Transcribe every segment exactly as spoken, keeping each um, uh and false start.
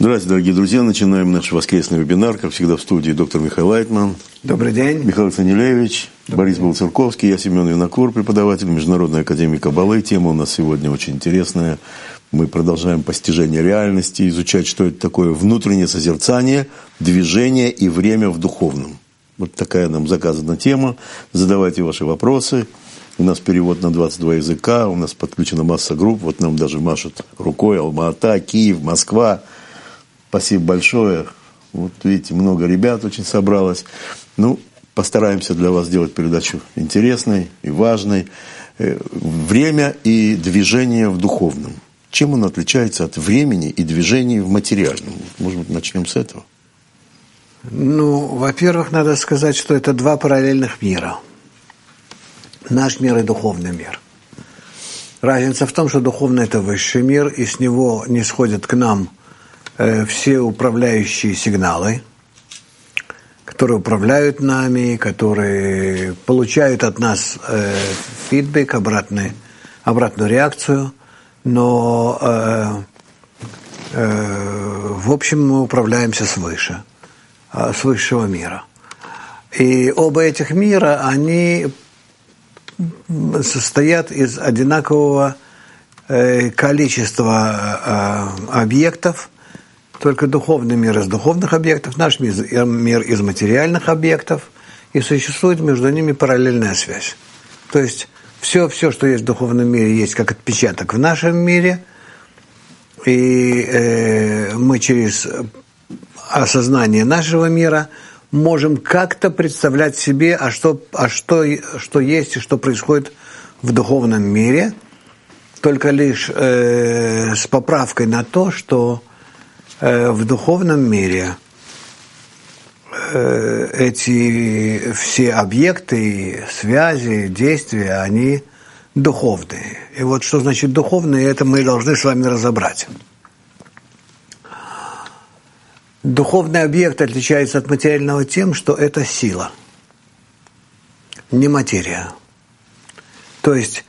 Здравствуйте, дорогие друзья. Начинаем наш воскресный вебинар. Как всегда, в студии доктор Михаил Лайтман. Добрый день. Михаил Санилевич, Борис Болцерковский, я Семен Винокур, преподаватель Международной академии Каббалы. Тема у нас сегодня очень интересная. Мы продолжаем постижение реальности, изучать, что это такое внутреннее созерцание, движение и время в духовном. Вот такая нам заказана тема. Задавайте ваши вопросы. У нас перевод на двадцать два языка, у нас подключена масса групп. Вот нам даже машут рукой Алма-Ата, Киев, Москва. Спасибо большое. Вот видите, много ребят очень собралось. Ну, постараемся для вас сделать передачу интересной и важной. Время и движение в духовном. Чем он отличается от времени и движения в материальном? Может быть, начнем с этого? Ну, во-первых, надо сказать, что это два параллельных мира. Наш мир и духовный мир. Разница в том, что духовный – это высший мир, и с него не сходят к нам э, все управляющие сигналы, которые управляют нами, которые получают от нас э, фидбэк, обратный, обратную реакцию, но э, э, в общем мы управляемся свыше, э, с высшего мира. И оба этих мира, они состоят из одинакового э, количества э, объектов, только духовный мир из духовных объектов, наш мир, мир из материальных объектов, и существует между ними параллельная связь. То есть все, все, что есть в духовном мире, есть как отпечаток в нашем мире, и э, мы через осознание нашего мира можем как-то представлять себе, а что, а что, что есть и что происходит в духовном мире, только лишь э, с поправкой на то, что э, в духовном мире э, эти все объекты, связи, действия, они духовные. И вот что значит духовные, это мы должны с вами разобрать. Духовный объект отличается от материального тем, что это сила, не материя. То есть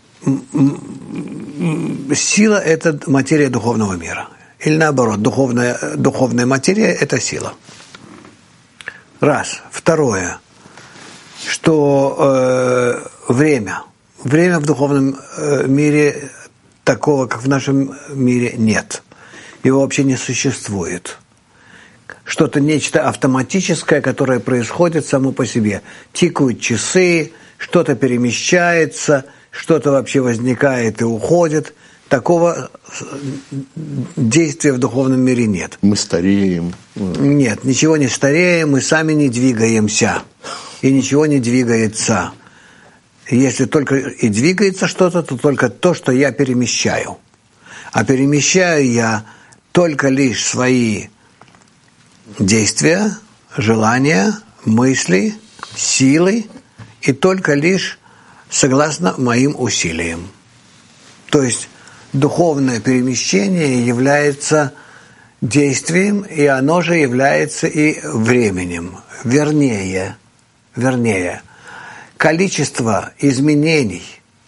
сила – это материя духовного мира. Или наоборот, духовная, духовная материя – это сила. Раз. Второе, что э, время. Время в духовном э, мире такого, как в нашем мире, нет. Его вообще не существует. Что-то, нечто автоматическое, которое происходит само по себе. Тикают часы, что-то перемещается, что-то вообще возникает и уходит. Такого действия в духовном мире нет. Мы стареем. Нет, ничего не стареем, мы сами не двигаемся. И ничего не двигается. Если только и двигается что-то, то только то, что я перемещаю. А перемещаю я только лишь свои действия, желания, мысли, силы, и только лишь согласно моим усилиям. То есть духовное перемещение является действием, и оно же является и временем. Вернее, вернее, количество изменений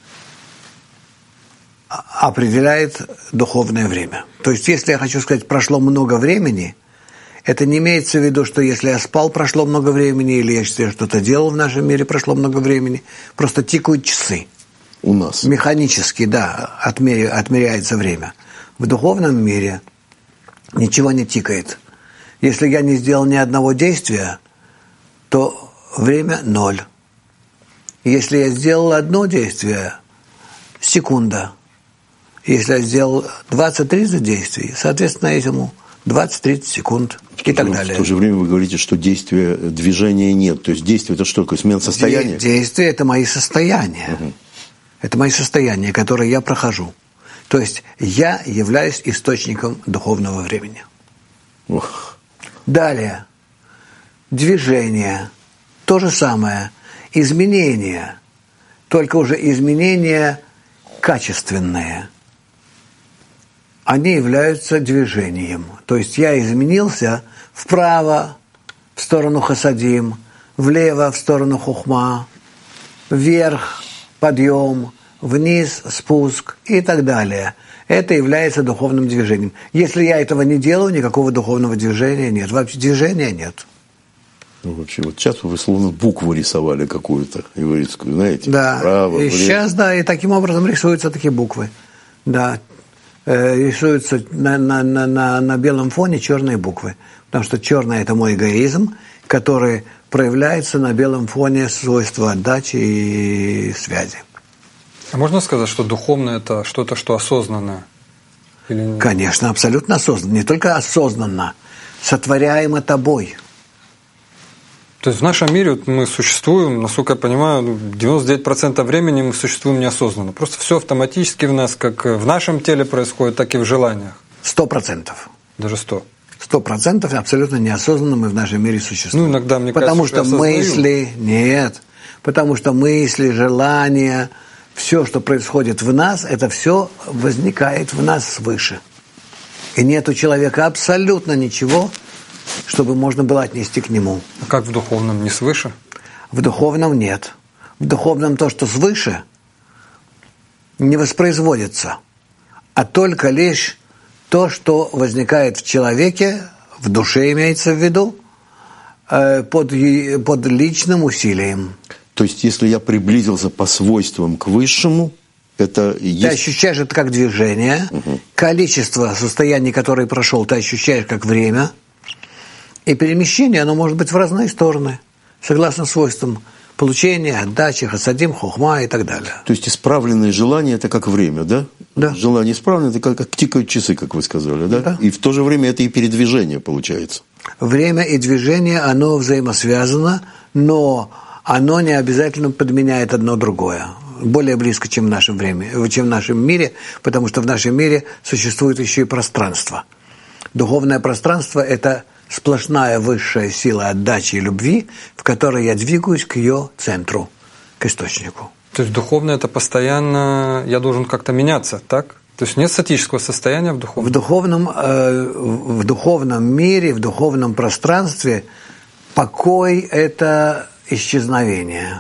определяет духовное время. То есть, если я хочу сказать, прошло много времени, это не имеется в виду, что если я спал, прошло много времени, или если я что-то делал в нашем мире, прошло много времени. Просто тикают часы. У нас. Механически, да, отмеря, отмеряется время. В духовном мире ничего не тикает. Если я не сделал ни одного действия, то время ноль. Если я сделал одно действие, секунда. Если я сделал двадцать-тридцать действий, соответственно, этому двадцать-тридцать секунд и так далее. В то же время вы говорите, что действия, движения нет. То есть действие – это что такое? Смена состояния? Действия – это мои состояния. Угу. Это мои состояния, которые я прохожу. То есть я являюсь источником духовного времени. Ох. Далее. Движение. То же самое. Изменения. Только уже изменения качественные. Они являются движением. То есть я изменился вправо, в сторону хасадим, влево, в сторону хухма, вверх, подъем, вниз, спуск и так далее. Это является духовным движением. Если я этого не делаю, никакого духовного движения нет. Вообще движения нет. Ну, вообще, вот сейчас вы словно букву рисовали какую-то еврейскую, знаете? Да, право, и сейчас, да, и таким образом рисуются такие буквы. Да, э, рисуются на, на, на, на, на белом фоне черные буквы. Потому что черное – это мой эгоизм, который проявляется на белом фоне свойства отдачи и связи. А можно сказать, что духовное – это что-то, что осознанное? Или нет? Конечно, абсолютно осознанно. Не только осознанно, сотворяемо тобой. То есть в нашем мире вот мы существуем, насколько я понимаю, девяносто девять процентов времени мы существуем неосознанно. Просто все автоматически в нас, как в нашем теле происходит, так и в желаниях. Сто процентов. Даже сто. Сто процентов абсолютно неосознанно мы в нашем мире существуем. Ну, иногда, мне потому кажется, что что я мысли, нет, потому что мысли, желания, все, что происходит в нас, это все возникает в нас свыше. И нет у человека абсолютно ничего, чтобы можно было отнести к нему. А как в духовном? Не свыше? В духовном нет. В духовном то, что свыше, не воспроизводится, а только лишь то, что возникает в человеке, в душе имеется в виду, под, под личным усилием. То есть, если я приблизился по свойствам к высшему, это есть... Ты ощущаешь это как движение, угу. Количество состояний, которые прошел, ты ощущаешь как время, и перемещение, оно может быть в разные стороны, согласно свойствам получения, отдачи, хасадим, хохма и так далее. То есть исправленные желания – это как время, да? Да. Желание исправленное – это как, как тикают часы, как вы сказали, да? Да. И в то же время это и передвижение получается. Время и движение, оно взаимосвязано, но оно не обязательно подменяет одно другое. Более близко, чем в нашем времени, чем в нашем мире, потому что в нашем мире существует еще и пространство. Духовное пространство – это сплошная высшая сила отдачи и любви, в которой я двигаюсь к ее центру, к источнику. То есть духовное – это постоянно, я должен как-то меняться, так? То есть нет статического состояния в духовном? В духовном, э, в духовном мире, в духовном пространстве покой – это исчезновение.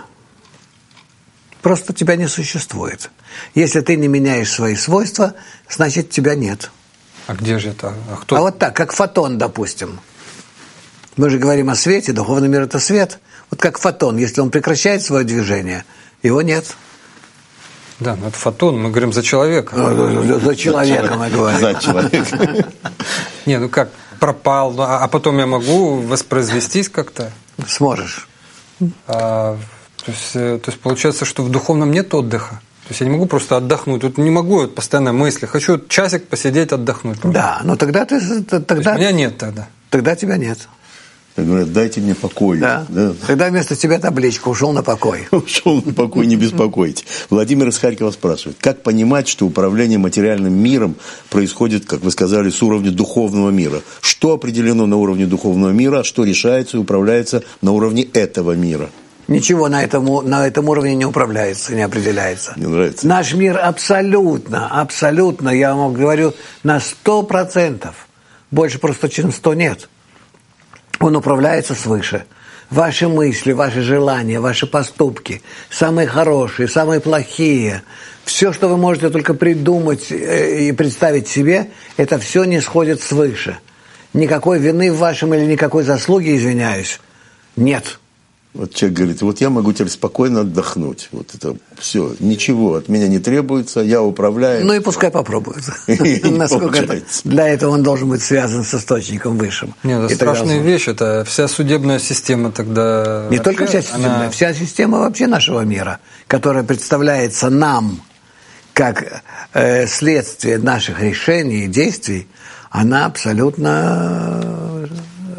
Просто тебя не существует. Если ты не меняешь свои свойства, значит тебя нет. А где же это? А, кто? А вот так, как фотон, допустим. Мы же говорим о свете, духовный мир – это свет. Вот как фотон, если он прекращает свое движение, его нет. Да, но это фотон, мы говорим за человека. За, за человека мы говорим. За человека. Не, ну как, пропал, а потом я могу воспроизвестись как-то? Сможешь. А, то, есть, то есть получается, что в духовном нет отдыха? То есть я не могу просто отдохнуть, тут не могу вот, постоянно мысли, хочу часик посидеть, отдохнуть. Да, но тогда ты... Тогда, меня нет тогда. Тогда тебя нет. Говорят, дайте мне покой. Да. Да. Тогда вместо тебя табличка «Ушел на покой». Ушел на покой, не беспокойтесь. Владимир из Харькова спрашивает, как понимать, что управление материальным миром происходит, как вы сказали, с уровня духовного мира? Что определено на уровне духовного мира, а что решается и управляется на уровне этого мира? Ничего на этом, на этом уровне не управляется, не определяется. Мне нравится. Наш мир абсолютно, абсолютно, я вам говорю, на сто процентов, больше просто чем сто нет. Он управляется свыше. Ваши мысли, ваши желания, ваши поступки, самые хорошие, самые плохие, все, что вы можете только придумать и представить себе, это все не сходит свыше. Никакой вины в вашем или никакой заслуги, извиняюсь, нет. Вот человек говорит, вот я могу теперь спокойно отдохнуть. Вот это все, ничего от меня не требуется, я управляю. Ну и пускай попробует. Насколько для этого он должен быть связан с источником высшим. Нет, это страшная вещь, это вся судебная система тогда. Не только вся система, вся система вообще нашего мира, которая представляется нам как следствие наших решений и действий, она абсолютно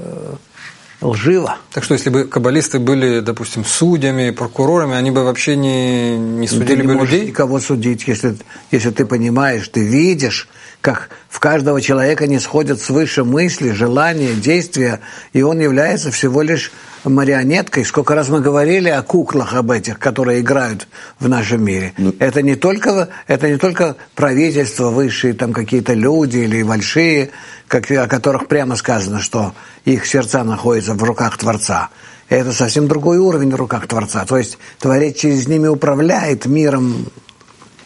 лживо. Так что, если бы каббалисты были, допустим, судьями, прокурорами, они бы вообще не, не судили ты бы не людей? Никого судить, если, если ты понимаешь, ты видишь, как в каждого человека не сходят свыше мысли, желания, действия, и он является всего лишь марионеткой. Сколько раз мы говорили о куклах об этих, которые играют в нашем мире. Ну, это не только, это не только правительство, высшие там какие-то люди или большие, как, о которых прямо сказано, что их сердца находятся в руках Творца. Это совсем другой уровень в руках Творца. То есть Творец через ними управляет миром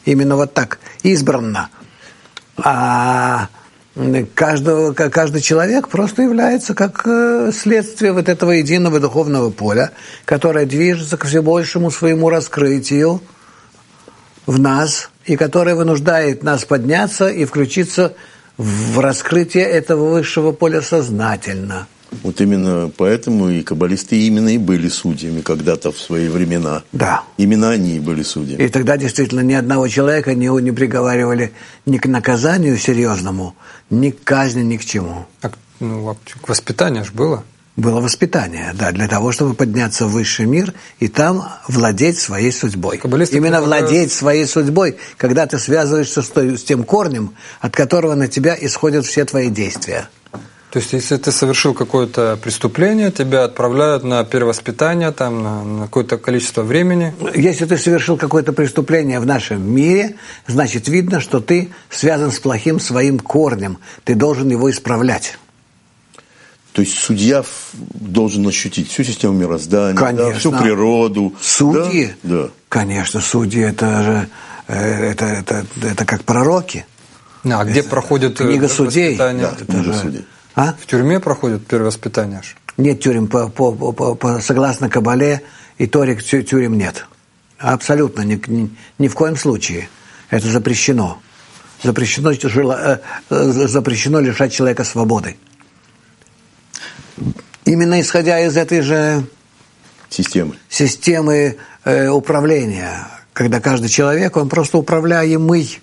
именно вот так, избранно. А каждого, каждый человек просто является как следствие вот этого единого духовного поля, которое движется к все большему своему раскрытию в нас, и которое вынуждает нас подняться и включиться в раскрытие этого высшего поля сознательно. Вот именно поэтому и каббалисты именно и были судьями когда-то в свои времена. Да. Именно они и были судьями. И тогда действительно ни одного человека не, не приговаривали ни к наказанию серьезному, ни к казни, ни к чему. А, ну, воспитание же было. Было воспитание, да, для того, чтобы подняться в высший мир и там владеть своей судьбой. Каббалисты Именно предлагают... владеть своей судьбой, когда ты связываешься с, той, с тем корнем, от которого на тебя исходят все твои действия. То есть, если ты совершил какое-то преступление, тебя отправляют на перевоспитание, там, на, на какое-то количество времени. Если ты совершил какое-то преступление в нашем мире, значит, видно, что ты связан с плохим своим корнем. Ты должен его исправлять. То есть судья должен ощутить всю систему мироздания, да, всю природу. Судьи? Да? Да. Конечно, судьи это же это, это, это как пророки. А это, где проходит книга судей? Да, это книга же... судей. А? В тюрьме проходит перевоспитание? Нет тюрем, по, по, по, по, согласно Кабале и Торе тюрем нет. Абсолютно, ни, ни, ни в коем случае. Это запрещено. Запрещено, запрещено лишать человека свободы. Именно исходя из этой же системы, системы э, управления, когда каждый человек, он просто управляемый.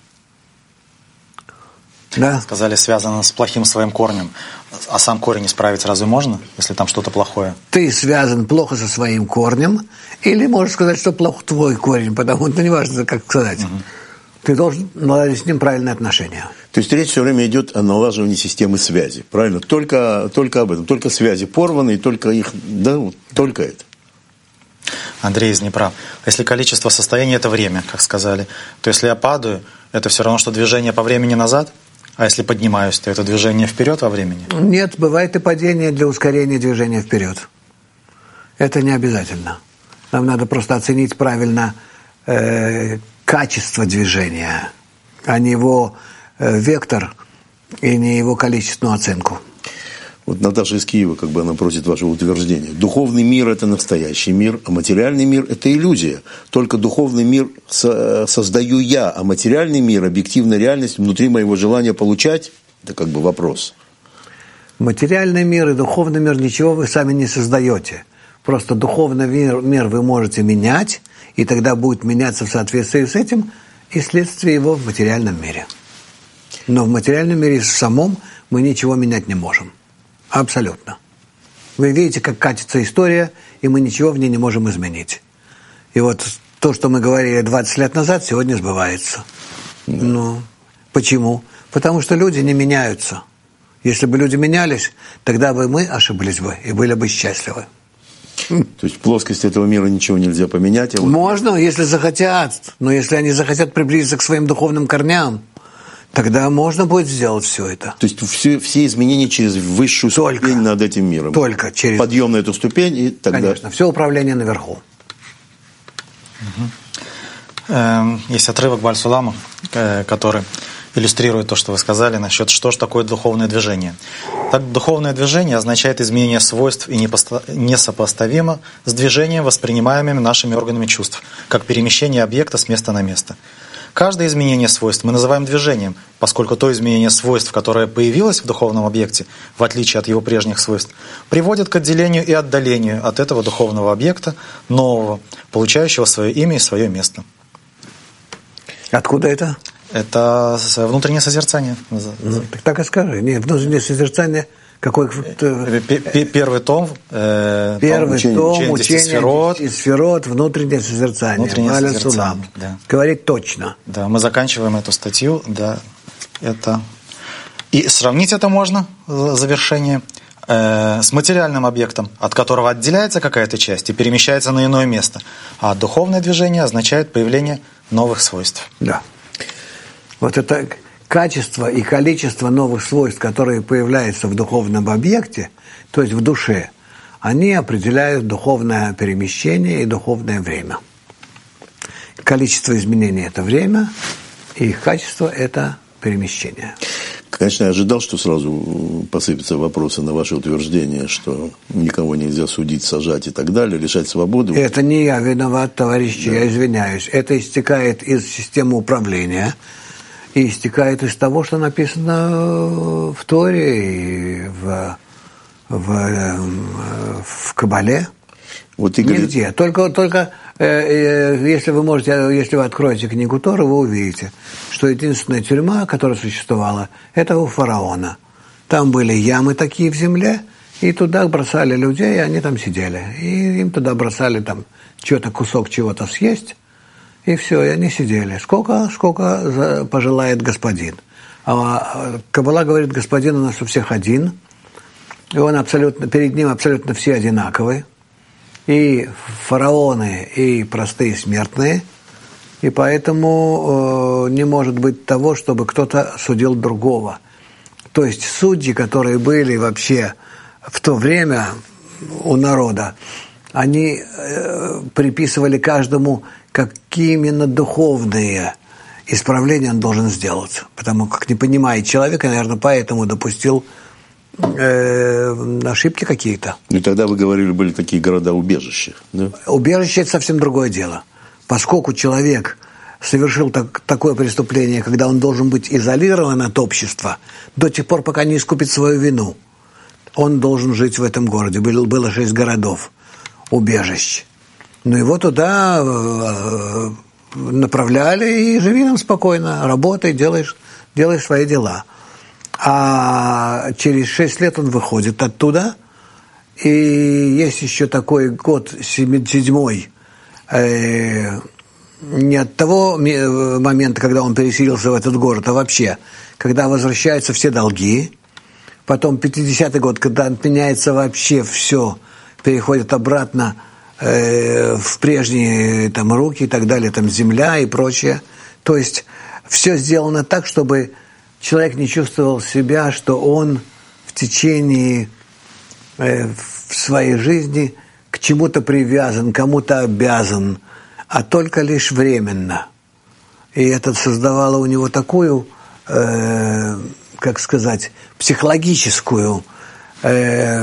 Да? Сказали, связано с плохим своим корнем. А сам корень исправить разве можно, если там что-то плохое? Ты связан плохо со своим корнем, или можешь сказать, что плохо твой корень, потому что неважно, как сказать. Угу. Ты должен наладить с ним правильные отношения. То есть речь все время идет о налаживании системы связи, правильно? Только, только об этом, только связи порваны, и только их, да, вот, только это. Андрей из Днепра. Если количество состояний – это время, как сказали, то если я падаю, это все равно, что движение по времени назад? А если поднимаюсь, то это движение вперед во времени? Нет, бывает и падение для ускорения движения вперед. Это не обязательно. Нам надо просто оценить правильно э, качество движения, а не его э, вектор и не его количественную оценку. Вот Наташа из Киева, как бы она просит вашего утверждения. Духовный мир – это настоящий мир, а материальный мир – это иллюзия. Только духовный мир со- создаю я, а материальный мир – объективная реальность внутри моего желания получать – это как бы вопрос. Материальный мир и духовный мир ничего вы сами не создаете. Просто духовный мир, мир вы можете менять, и тогда будет меняться в соответствии с этим и следствие его в материальном мире. Но в материальном мире самом мы ничего менять не можем. Абсолютно. Вы видите, как катится история, и мы ничего в ней не можем изменить. И вот то, что мы говорили двадцать лет назад, сегодня сбывается. Да. Ну, почему? Потому что люди не меняются. Если бы люди менялись, тогда бы мы ошиблись бы и были бы счастливы. То есть в плоскости этого мира ничего нельзя поменять? А вот... Можно, если захотят. Но если они захотят приблизиться к своим духовным корням, тогда можно будет сделать все это. То есть все, все изменения через высшую только, ступень над этим миром. Только через... Подъем на эту ступень, и тогда... Конечно, все управление наверху. Угу. Есть отрывок Баль-Сулама, который иллюстрирует то, что вы сказали, насчет, что же такое духовное движение. Так, духовное движение означает изменение свойств и несопоставимо с движением, воспринимаемым нашими органами чувств, как перемещение объекта с места на место. Каждое изменение свойств мы называем движением, поскольку то изменение свойств, которое появилось в духовном объекте, в отличие от его прежних свойств, приводит к отделению и отдалению от этого духовного объекта нового, получающего свое имя и свое место. Откуда это? Это внутреннее созерцание. Ну, так, так и скажи. Нет, внутреннее созерцание... Какой... Первый том. Э, Первый том, том учение, учение сферот. сферот, внутреннее созерцание. Внутреннее созерцание, да. Говорит точно. Да, мы заканчиваем эту статью. Да, это... И сравнить это можно, завершение, э, с материальным объектом, от которого отделяется какая-то часть и перемещается на иное место. А духовное движение означает появление новых свойств. Да. Вот это... Качество и количество новых свойств, которые появляются в духовном объекте, то есть в душе, они определяют духовное перемещение и духовное время. количество изменений – это время, и их качество – это перемещение. Конечно, я ожидал, что сразу посыпятся вопросы на ваше утверждение, что никого нельзя судить, сажать и так далее, лишать свободы. Это не я виноват, товарищи, да. Я извиняюсь. Это истекает из системы управления и истекает из того, что написано в Торе и в, в, в Кабале. Вот Игорь... Нигде. Только, только э, э, если вы можете, если вы откроете книгу Торы, вы увидите, что единственная тюрьма, которая существовала, это у фараона. Там были ямы такие в земле, и туда бросали людей, и они там сидели. И им туда бросали там что-то, кусок чего-то съесть, и все, и они сидели. Сколько, сколько пожелает господин. А Каббала говорит, господин у нас у всех один, и он абсолютно, перед ним абсолютно все одинаковые. И фараоны, и простые смертные, и поэтому э, не может быть того, чтобы кто-то судил другого. То есть судьи, которые были вообще в то время у народа, они э, приписывали каждому, какие именно духовные исправления он должен сделать. Потому как не понимает человека, наверное, поэтому допустил ошибки какие-то. Ну и тогда вы говорили, были такие города-убежища, да? Убежище – это совсем другое дело. Поскольку человек совершил так, такое преступление, когда он должен быть изолирован от общества, до тех пор, пока не искупит свою вину, он должен жить в этом городе. Было, было шесть городов, убежищ. Ну его туда направляли, и живи там спокойно, работай, делаешь, делаешь свои дела. А через шесть лет он выходит оттуда, и есть еще такой год, седьмой, э, не от того момента, когда он переселился в этот город, а вообще, когда возвращаются все долги, потом пятидесятый год, когда отменяется вообще все, переходит обратно э, в прежние там, руки и так далее, там земля и прочее. То есть все сделано так, чтобы человек не чувствовал себя, что он в течение э, в своей жизни к чему-то привязан, кому-то обязан, а только лишь временно. И это создавало у него такую, э, как сказать, психологическую э,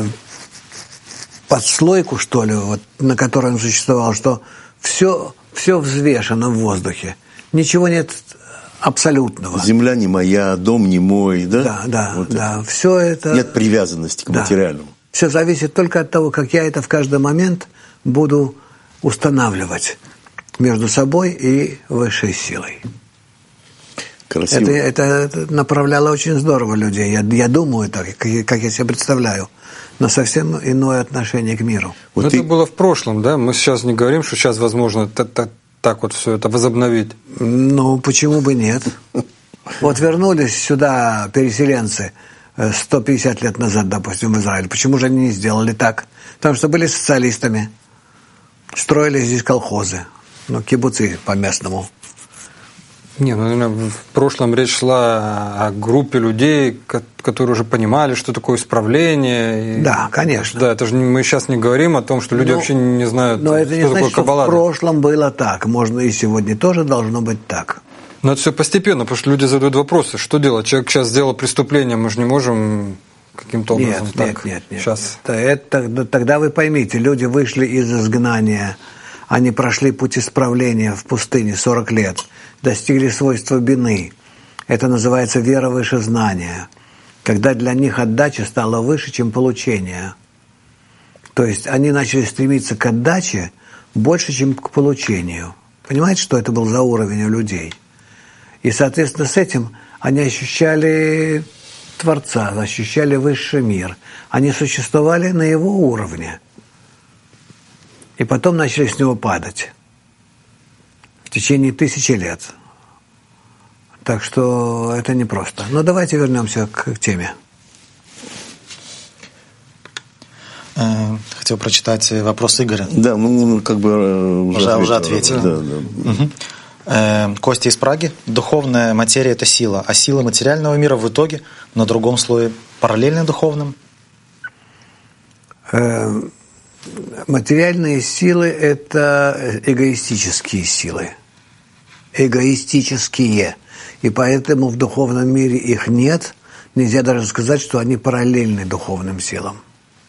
подслойку, что ли, вот, на которой он существовал, что все, все взвешено в воздухе. Ничего нет абсолютного. Земля не моя, дом не мой, да? Да, да, вот да. Это. Все это... Нет привязанности к да. материальному. Все зависит только от того, как я это в каждый момент буду устанавливать между собой и высшей силой. Красиво. Это, это, это направляло очень здорово людей. Я, я думаю так, как, как я себе представляю, но совсем иное отношение к миру. Вот это и... было в прошлом, да? Мы сейчас не говорим, что сейчас возможно так, так вот все это возобновить. Ну, почему бы нет? Вот вернулись сюда переселенцы сто пятьдесят лет назад, допустим, в Израиль. Почему же они не сделали так? Потому что были социалистами, строили здесь колхозы, ну, кибуцы по-местному. Не, ну, наверное, в прошлом речь шла о группе людей, которые уже понимали, что такое исправление. Да, конечно. Да, это же мы сейчас не говорим о том, что люди ну, вообще не знают, но это что не такое значит, Каббала. Что в прошлом было так, можно и сегодня тоже должно быть так. Но это все постепенно, потому что люди задают вопросы, что делать? Человек сейчас сделал преступление, мы же не можем каким-то образом нет, так. Нет, нет, нет. Сейчас. Это, это, тогда вы поймите, люди вышли из изгнания, они прошли путь исправления в пустыне сорок лет, достигли свойства бины. Это называется вера выше знания, когда для них отдача стала выше, чем получение. То есть они начали стремиться к отдаче больше, чем к получению. Понимаете, что это был за уровень у людей? И, соответственно, с этим они ощущали Творца, ощущали высший мир. Они существовали на его уровне. И потом начали с него падать в течение тысячи лет. Так что это непросто. Но давайте вернемся к, к теме. Хотел прочитать вопрос Игоря. Да, ну как бы уже, уже, уже ответил. Да, да. Угу. Костя из Праги. Духовная материя – это сила, а сила материального мира в итоге на другом слое параллельно духовным? Материальные силы – это эгоистические силы. эгоистические. И поэтому в духовном мире их нет. Нельзя даже сказать, что они параллельны духовным силам.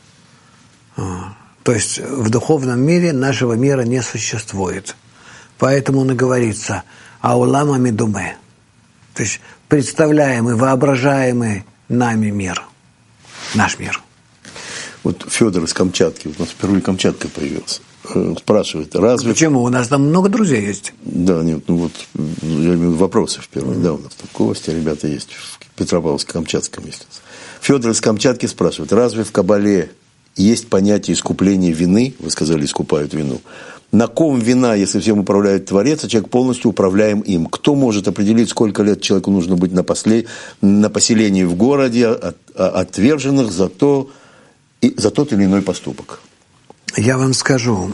То есть в духовном мире нашего мира не существует. Поэтому он и говорится «Аулам амидуме». То есть представляемый, воображаемый нами мир. Наш мир. Вот Федор из Камчатки, у нас впервые Камчатка появился, спрашивает, разве... Почему? У нас там много друзей есть. Да, нет, ну вот, я имею в виду вопросы впервые. Mm-hmm. Да, у нас там гости, ребята есть в Петропавловске-Камчатском есть. Федор из Камчатки спрашивает, разве в Кабале есть понятие искупления вины, вы сказали, искупают вину, на ком вина, если всем управляет Творец, а человек полностью управляем им? Кто может определить, сколько лет человеку нужно быть на, после... на поселении в городе, от... отверженных за, то... и... за тот или иной поступок? Я вам скажу,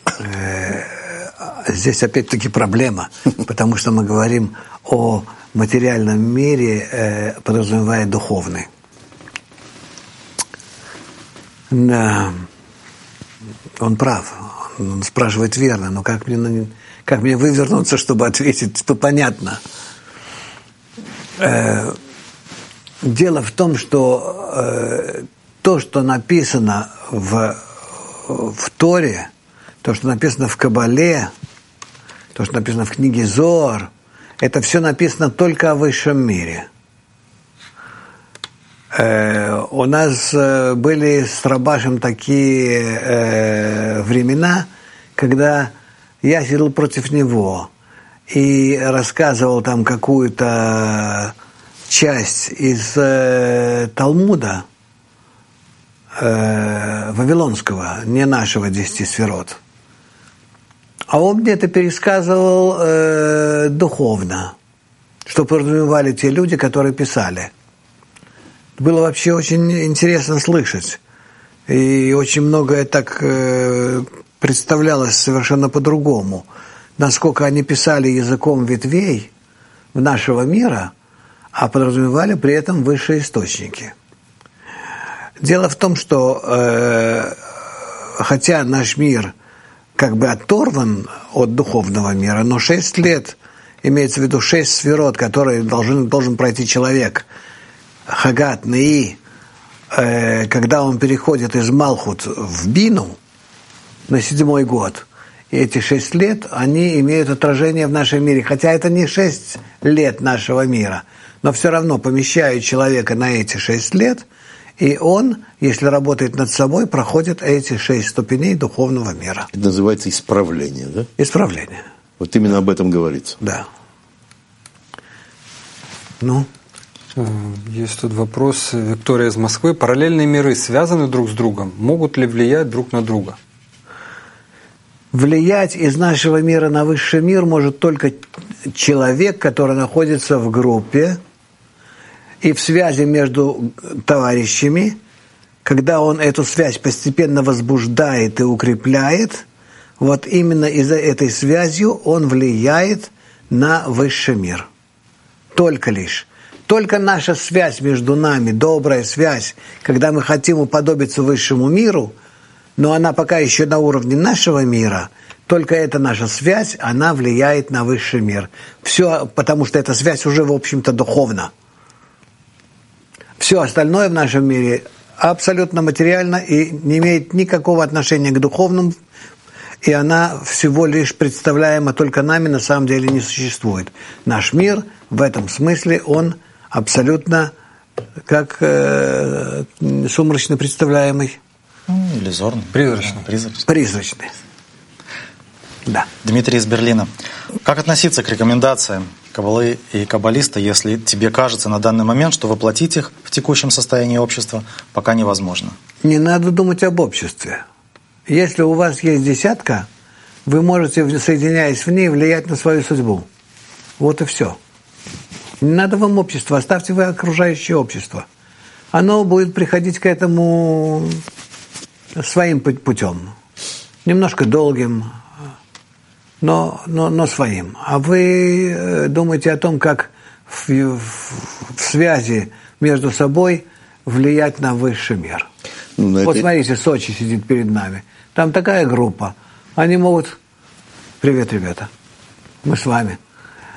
здесь опять-таки проблема, потому что мы говорим о материальном мире, подразумевая духовный. Да, он прав, он спрашивает верно, но как мне, как мне вывернуться, чтобы ответить, что понятно. Дело в том, что то, что написано в в Торе, то, что написано в Кабале, то, что написано в книге Зоар, это все написано только о высшем мире. Э, у нас э, были с Рабашем такие э, времена, когда я сидел против него и рассказывал там какую-то часть из э, Талмуда, Вавилонского, не нашего десяти сферот. А он мне это пересказывал э, духовно, что подразумевали те люди, которые писали. Было вообще очень интересно слышать. И очень многое так э, представлялось совершенно по-другому. Насколько они писали языком ветвей нашего мира, а подразумевали при этом высшие источники. Дело в том, что э, хотя наш мир как бы оторван от духовного мира, но шесть лет, имеется в виду шесть сферот, которые должен, должен пройти человек, Хагат, Неи, э, когда он переходит из Малхут в Бину на седьмой год, и эти шесть лет, они имеют отражение в нашем мире, хотя это не шесть лет нашего мира, но все равно помещают человека на эти шесть лет, и он, если работает над собой, проходит эти шесть ступеней духовного мира. Это называется исправление, да? Исправление. Вот именно об этом говорится. Да. Ну? Есть тут вопрос. Виктория из Москвы. Параллельные миры связаны друг с другом? Могут ли влиять друг на друга? Влиять из нашего мира на высший мир может только человек, который находится в группе, и в связи между товарищами, когда он эту связь постепенно возбуждает и укрепляет, вот именно из-за этой связью он влияет на высший мир. Только лишь. Только наша связь между нами, добрая связь, когда мы хотим уподобиться высшему миру, но она пока еще на уровне нашего мира, только эта наша связь, она влияет на высший мир. Все, потому что эта связь уже, в общем-то, духовна. Все остальное в нашем мире абсолютно материально и не имеет никакого отношения к духовному, и она всего лишь представляема только нами, на самом деле не существует. Наш мир в этом смысле, он абсолютно как э, сумрачно представляемый. Иллюзорный. Призрачный. Призрачный. Призрачный. Да. Дмитрий из Берлина. Как относиться к рекомендациям каббалы и каббалиста, если тебе кажется на данный момент, что воплотить их в текущем состоянии общества пока невозможно? Не надо думать об обществе. Если у вас есть десятка, вы можете, соединяясь в ней, влиять на свою судьбу. Вот и все. Не надо вам общество, оставьте вы окружающее общество. Оно будет приходить к этому своим путем. Немножко долгим, но, но, но своим. А вы думаете о том, как в, в, в связи между собой влиять на высший мир. Ну, вот это... смотрите, Сочи сидит перед нами. Там такая группа. Они могут... Привет, ребята. Мы с вами.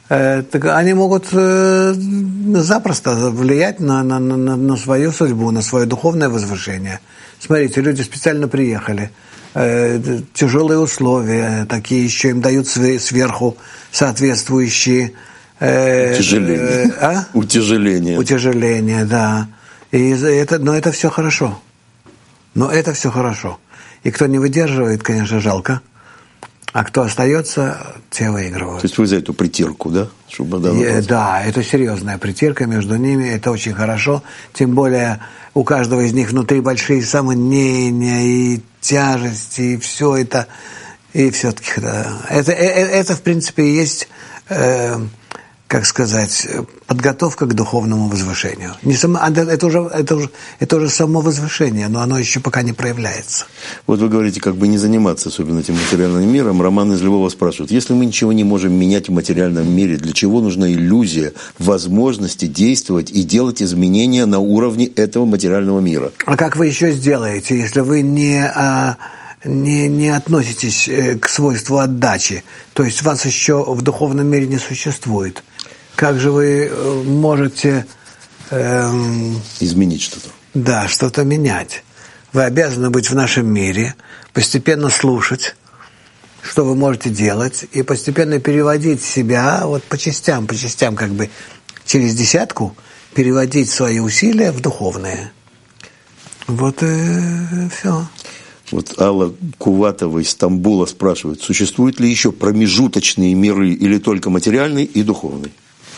э, так они могут э, запросто влиять на, на, на, на свою судьбу, на свое духовное возвышение. Смотрите, люди специально приехали, э, тяжелые условия, такие еще им дают сверху соответствующие э, утяжеления. Э, а? Утяжеления. Утяжеления, да. И это, но это все хорошо. Но это все хорошо. И кто не выдерживает, конечно, жалко. А кто остается, те выигрывают. То есть вы за эту притирку, да? Чтобы, да, И, да, это серьезная притирка между ними, это очень хорошо. Тем более у каждого из них внутри большие сомнения и тяжести, и все это. И все-таки, да. Это, это, это в принципе, и есть... Э, как сказать, подготовка к духовному возвышению. Не само, это, уже, это, уже, это уже само возвышение, но оно еще пока не проявляется. Вот вы говорите, как бы не заниматься особенно этим материальным миром. Роман из Львова спрашивает, если мы ничего не можем менять в материальном мире, для чего нужна иллюзия возможности действовать и делать изменения на уровне этого материального мира? А как вы еще сделаете, если вы не... А, Не, не относитесь к свойству отдачи, то есть вас еще в духовном мире не существует? Как же вы можете эм, изменить что-то? Да, что-то менять. Вы обязаны быть в нашем мире, постепенно слушать, что вы можете делать, и постепенно переводить себя вот по частям, по частям как бы через десятку переводить свои усилия в духовные. Вот и все. Вот Алла Куватова из Стамбула спрашивает, существуют ли еще промежуточные миры или только материальный и духовный?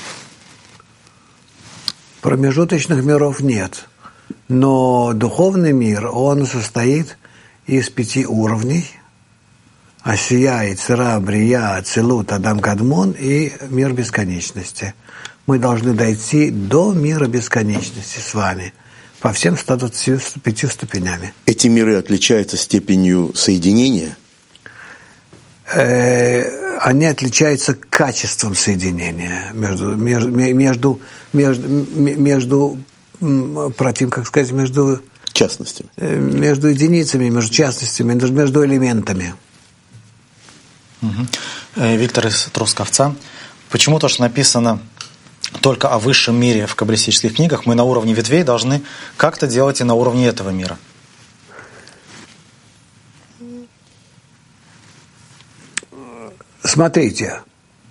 Промежуточных миров нет. Но духовный мир, он состоит из пяти уровней. Асия, Ицера, Брия, Ацилут, Адам Кадмон и мир бесконечности. Мы должны дойти до мира бесконечности с вами. По всем ста двадцати пяти ступенями. Эти миры отличаются степенью соединения? Э, они отличаются качеством соединения между, между, между, между, между против, как сказать, между частностями, между единицами, между частностями, между, между элементами. Угу. Виктор из Трусковца. Почему то, что написано только о высшем мире в каббалистических книгах, мы на уровне ветвей должны как-то делать и на уровне этого мира? Смотрите.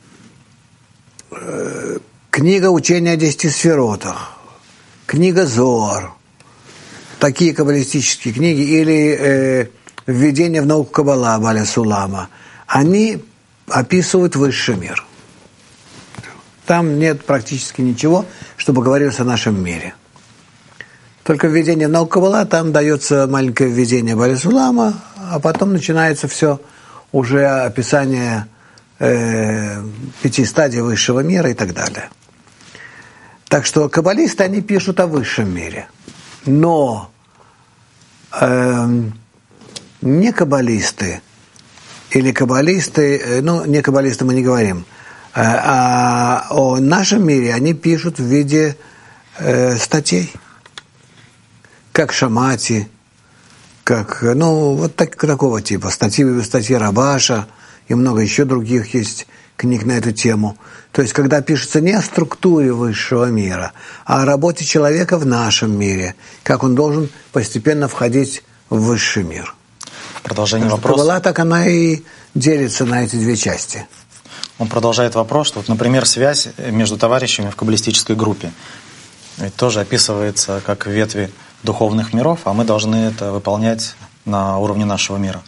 Книга «Учение о десяти сферотах», книга «Зоар», такие каббалистические книги, или э, «Введение в науку Каббала» Баля Сулама, они описывают высший мир. Там нет практически ничего, чтобы говорилось о нашем мире. Только введение в науку Каббала, там дается маленькое введение Баля Сулама, а потом начинается все уже описание э, пяти стадий высшего мира и так далее. Так что каббалисты, они пишут о высшем мире. Но э, не каббалисты или каббалисты, ну, не каббалисты мы не говорим, а о нашем мире они пишут в виде э, статей, как Шамати, как, ну, вот так, такого типа, статьи, статьи Рабаша и много еще других есть книг на эту тему. То есть, когда пишется не о структуре высшего мира, а о работе человека в нашем мире, как он должен постепенно входить в высший мир. В продолжение вопроса. Каббала, так она и делится на эти две части. Он продолжает вопрос, что, вот, например, связь между товарищами в каббалистической группе ведь тоже описывается как ветви духовных миров, а мы должны это выполнять на уровне нашего мира.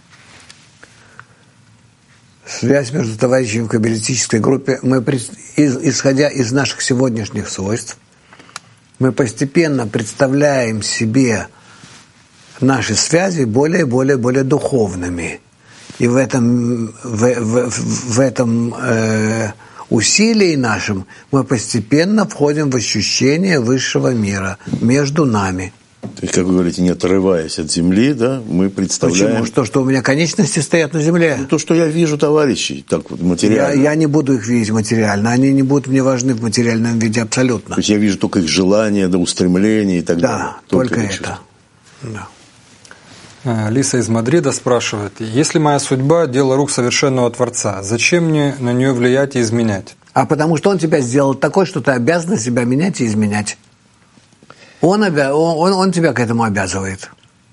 Связь между товарищами в каббалистической группе, мы, исходя из наших сегодняшних свойств, мы постепенно представляем себе наши связи более и более, более духовными. И в этом, в, в, в этом э, усилии нашем мы постепенно входим в ощущение высшего мира между нами. То есть, как вы говорите, не отрываясь от земли, да, мы представляем... Почему? Что, что у меня конечности стоят на земле? Ну, то, что я вижу товарищей, так вот, материально. Я, я не буду их видеть материально, они не будут мне важны в материальном виде абсолютно. То есть, я вижу только их желания, да, устремления и так да, далее. Только, только это. Да. Лиса из Мадрида спрашивает, если моя судьба – дело рук совершенного Творца, зачем мне на нее влиять и изменять? А потому что он тебя сделал такой, что ты обязан себя менять и изменять. Он, обя... он, он тебя к этому обязывает.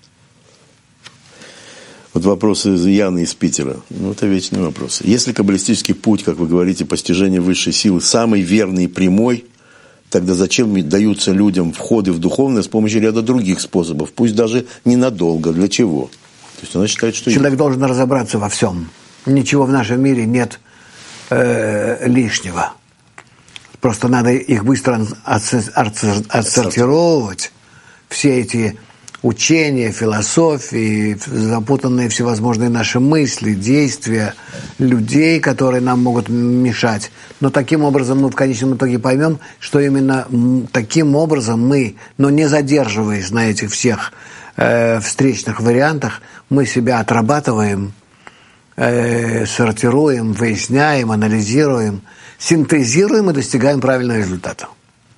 Вот вопросы из Яны из Питера. Ну, это вечный вопрос. Если каббалистический путь, как вы говорите, постижения высшей силы, самый верный и прямой, тогда зачем даются людям входы в духовное с помощью ряда других способов, пусть даже ненадолго? Для чего? То есть она считает, что... Человек должен разобраться во всем. Ничего в нашем мире нет э, лишнего. Просто надо их быстро отсортировать. Все эти учения, философии, запутанные всевозможные наши мысли, действия людей, которые нам могут мешать. Но таким образом мы в конечном итоге поймем, что именно таким образом мы, но не задерживаясь на этих всех э, встречных вариантах, мы себя отрабатываем, э, сортируем, выясняем, анализируем, синтезируем и достигаем правильного результата.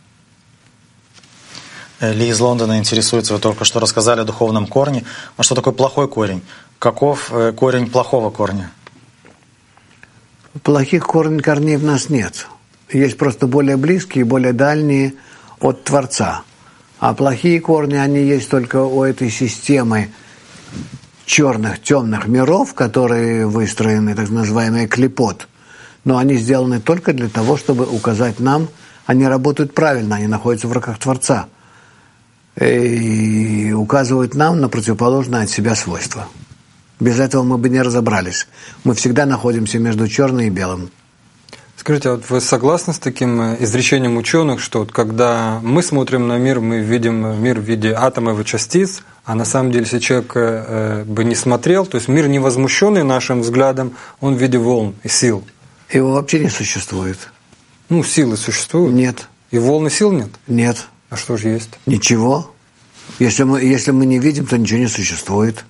Ли из Лондона интересуется, вы только что рассказали о духовном корне. А что такое плохой корень? Каков корень плохого корня? Плохих корней, корней в нас нет. Есть просто более близкие, более дальние от Творца. А плохие корни, они есть только у этой системы черных, темных миров, которые выстроены, так называемый клипот. Но они сделаны только для того, чтобы указать нам, они работают правильно, они находятся в руках Творца. И указывают нам на противоположное от себя свойства. Без этого мы бы не разобрались. Мы всегда находимся между черным и белым. Скажите, а вот вы согласны с таким изречением ученых, что вот когда мы смотрим на мир, мы видим мир в виде атомов и частиц, а на самом деле, если человек э, бы не смотрел, то есть мир не возмущенный нашим взглядом, он в виде волн и сил? Его вообще не существует. Ну, силы существуют? Нет. И волны сил нет? Нет. А что же есть? Ничего. Если мы, если мы не видим, то ничего не существует.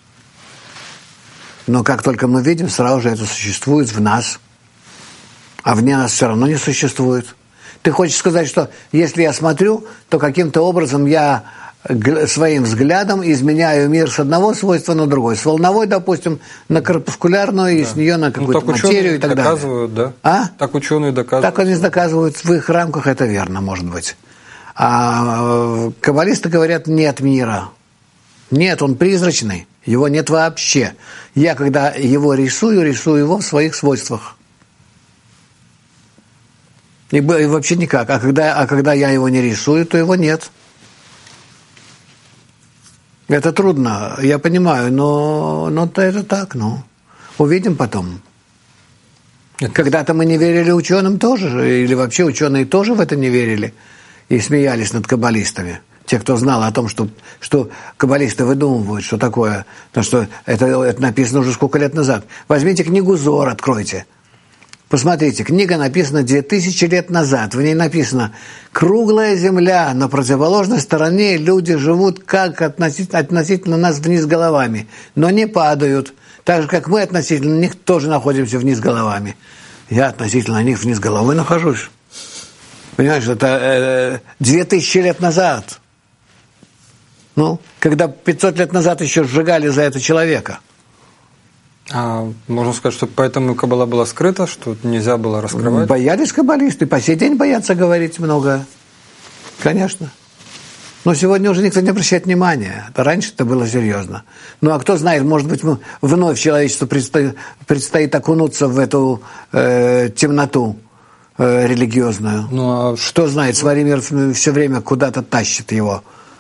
Но как только мы видим, сразу же это существует в нас. А вне нас все равно не существует. Ты хочешь сказать, что если я смотрю, то каким-то образом я своим взглядом изменяю мир с одного свойства на другое. С волновой, допустим, на корпускулярную, и да. с нее на какую-то ну, материю и так далее. Доказывают, да? А? Так ученые доказывают. Так они доказывают, в их рамках это верно, может быть. А каббалисты говорят, нет мира. Нет, он призрачный, его нет вообще. Я, когда его рисую, рисую его в своих свойствах. И вообще никак. А когда, а когда я его не рисую, то его нет. Это трудно, я понимаю, но, но это так, ну. Увидим потом. Когда-то мы не верили ученым тоже, или вообще ученые тоже в это не верили и смеялись над каббалистами. Те, кто знал о том, что, что каббалисты выдумывают, что такое, то, что это, это написано уже сколько лет назад. Возьмите книгу Зоар, откройте. Посмотрите, книга написана две тысячи лет назад. В ней написано: круглая земля, на противоположной стороне люди живут как относительно, относительно нас вниз головами, но не падают. Так же, как мы относительно них тоже находимся вниз головами. Я относительно них вниз головой нахожусь. Понимаешь, это э, две тысячи лет назад. Ну, когда пятьсот лет назад еще сжигали за это человека. А можно сказать, что поэтому каббала была скрыта, что нельзя было раскрывать? Боялись каббалисты, по сей день боятся говорить много. Конечно. Но сегодня уже никто не обращает внимания. Это раньше это было серьезно. Ну а кто знает, может быть, мы, вновь человечеству предстоит, предстоит окунуться в эту э, темноту э, религиозную. Ну, а... Что знает, Сваримир все время куда-то тащит его.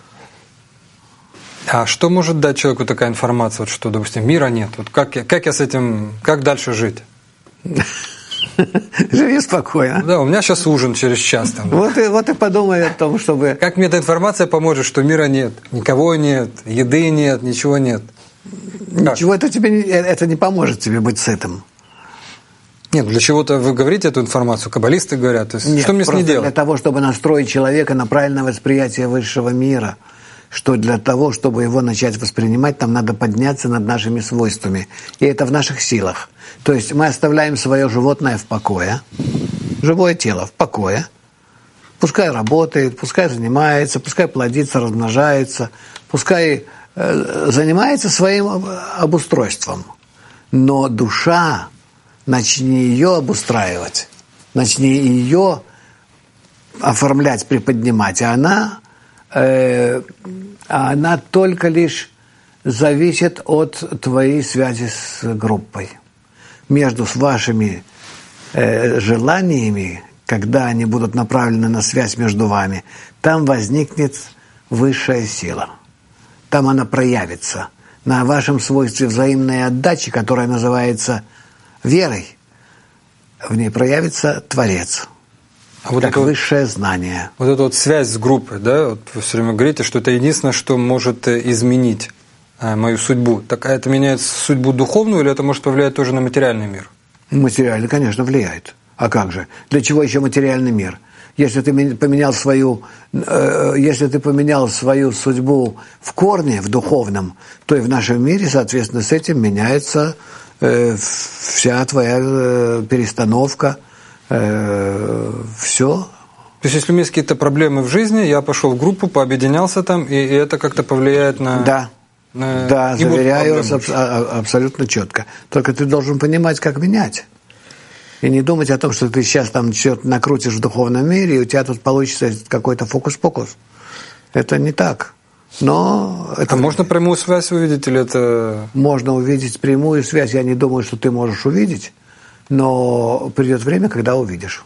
А что может дать человеку такая информация, вот что, допустим, мира нет? Вот как я, как я с этим, как дальше жить? Живи спокойно. Да, у меня сейчас ужин через час. Там. Вот, и, вот и подумай о том, чтобы... Как мне эта информация поможет, что мира нет, никого нет, еды нет, ничего нет? Ничего как? это тебе это не поможет тебе быть сытым. Нет, для чего-то вы говорите эту информацию, каббалисты говорят. То есть, нет, что мне с ней делать? Для того, чтобы настроить человека на правильное восприятие высшего мира. Что для того, чтобы его начать воспринимать, нам надо подняться над нашими свойствами. И это в наших силах. То есть мы оставляем свое животное в покое, живое тело в покое. Пускай работает, пускай занимается, пускай плодится, размножается, пускай э, занимается своим обустройством. Но душа, начни ее обустраивать, начни ее оформлять, приподнимать, а она, э, она только лишь зависит от твоей связи с группой. Между вашими э, желаниями, когда они будут направлены на связь между вами, там возникнет высшая сила. Там она проявится. На вашем свойстве взаимной отдачи, которая называется верой, в ней проявится Творец. А вот как это высшее знание. Вот эта вот связь с группой, да, вот вы все время говорите, что это единственное, что может изменить а, мою судьбу. Так а это меняет судьбу духовную или это может повлиять тоже на материальный мир? Материальный, конечно, влияет. А как же? Для чего еще материальный мир? Если ты поменял свою, э, если ты поменял свою судьбу в корне, в духовном, то и в нашем мире, соответственно, с этим меняется э, вся твоя э, перестановка. Все. То есть, если у меня есть какие-то проблемы в жизни, я пошел в группу, пообъединялся там, и, и это как-то повлияет на... Да, на да, заверяю аб- абсолютно четко. Только ты должен понимать, как менять. И не думать о том, что ты сейчас там что-то накрутишь в духовном мире, и у тебя тут получится какой-то фокус-покус. Это не так. Но это... А можно прямую связь увидеть, или это... Можно увидеть прямую связь. Я не думаю, что ты можешь увидеть. Но придет время, когда увидишь.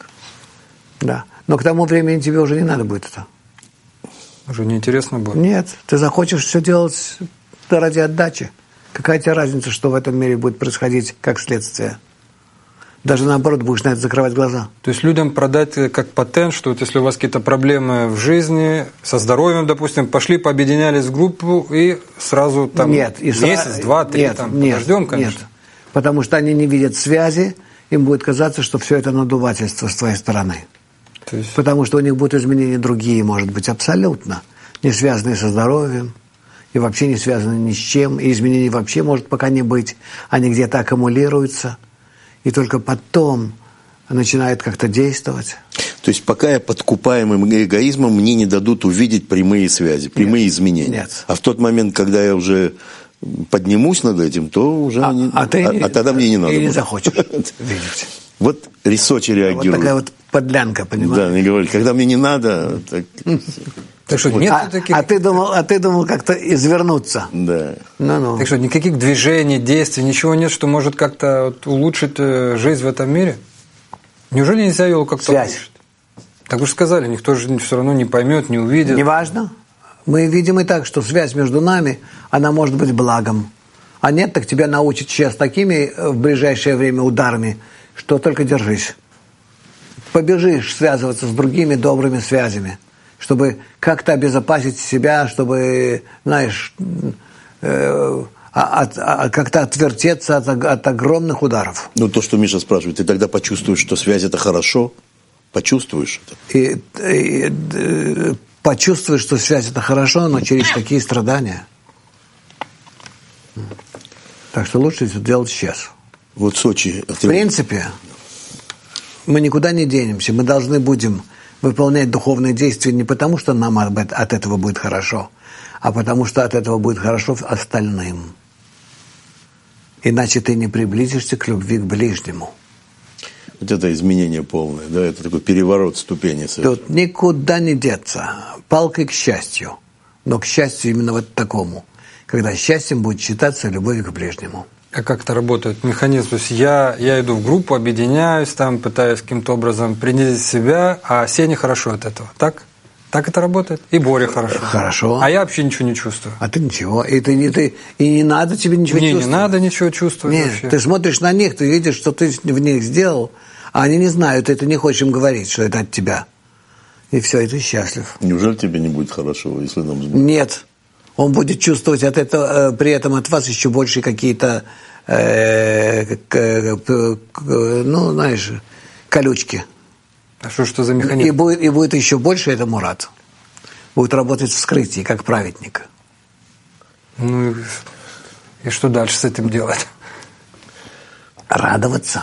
Да. Но к тому времени тебе уже не надо будет это. Уже неинтересно будет? Нет. Ты захочешь все делать ради отдачи. Какая тебе разница, что в этом мире будет происходить как следствие? Даже наоборот, будешь на это закрывать глаза. То есть людям продать как патент, что вот если у вас какие-то проблемы в жизни, со здоровьем, допустим, пошли, пообъединялись в группу и сразу там нет, и месяц, сра... два, три, нет, там, нет, подождем, конечно. Нет. Потому что они не видят связи, им будет казаться, что все это надувательство с твоей стороны. То есть... Потому что у них будут изменения другие, может быть, абсолютно, не связанные со здоровьем, и вообще не связанные ни с чем, и изменений вообще может пока не быть. Они где-то аккумулируются, и только потом начинают как-то действовать. То есть пока я подкупаемым эгоизмом, мне не дадут увидеть прямые связи, прямые нет, изменения. Нет. А в тот момент, когда я уже... поднимусь над этим, то уже а, не, а, ты, а, а тогда мне не надо. И не будет. захочешь видеть. Вот Рисочи реагирует. Вот такая вот подлянка, понимаешь? Да, они говорят, когда мне не надо, так... Так что нет а, таких... а, ты думал, а ты думал как-то извернуться. Да. Ну-ну. Так что никаких движений, действий, ничего нет, что может как-то вот улучшить жизнь в этом мире? Неужели нельзя ее как-то Связь. улучшить? Так вы же сказали, никто же все равно не поймет, не увидит. Неважно. Мы видим и так, что связь между нами, она может быть благом. А нет, так тебя научат сейчас такими в ближайшее время ударами, что только держись. Побежишь связываться с другими добрыми связями, чтобы как-то обезопасить себя, чтобы, знаешь, э, от, от, как-то отвертеться от, от огромных ударов. Ну, то, что Миша спрашивает, ты тогда почувствуешь, что связь – это хорошо? Почувствуешь это? И, и, и почувствуешь, что связь – это хорошо, но через какие страдания. Так что лучше это делать сейчас. Вот Сочи. В принципе, мы никуда не денемся. Мы должны будем выполнять духовные действия не потому, что нам от этого будет хорошо, а потому что от этого будет хорошо остальным. Иначе ты не приблизишься к любви к ближнему. Вот это изменение полное, да, это такой переворот ступени. Тут никуда не деться. Палкой к счастью. Но к счастью именно вот такому. Когда счастьем будет считаться любовь к ближнему. А как это работает механизм? То есть я, я иду в группу, объединяюсь, там пытаюсь каким-то образом принизить себя, а Сене хорошо от этого. Так? Так это работает? И Боре хорошо. Хорошо. А я вообще ничего не чувствую. А ты ничего. И, ты, и, ты, и не надо тебе ничего Мне чувствовать. не надо ничего чувствовать. Нет, вообще. ты смотришь на них, ты видишь, что ты в них сделал, а они не знают, и ты не хочешь им говорить, что это от тебя. И все, и ты счастлив. Неужели тебе не будет хорошо, если нам сбудет? Нет. Он будет чувствовать от этого, при этом от вас еще больше какие-то, э, ну, знаешь, колючки. А что, что за механизм? И будет, и будет еще больше этому рад. Будет работать в вскрытии, как праведник. Ну, и, и что дальше с этим делать? Радоваться.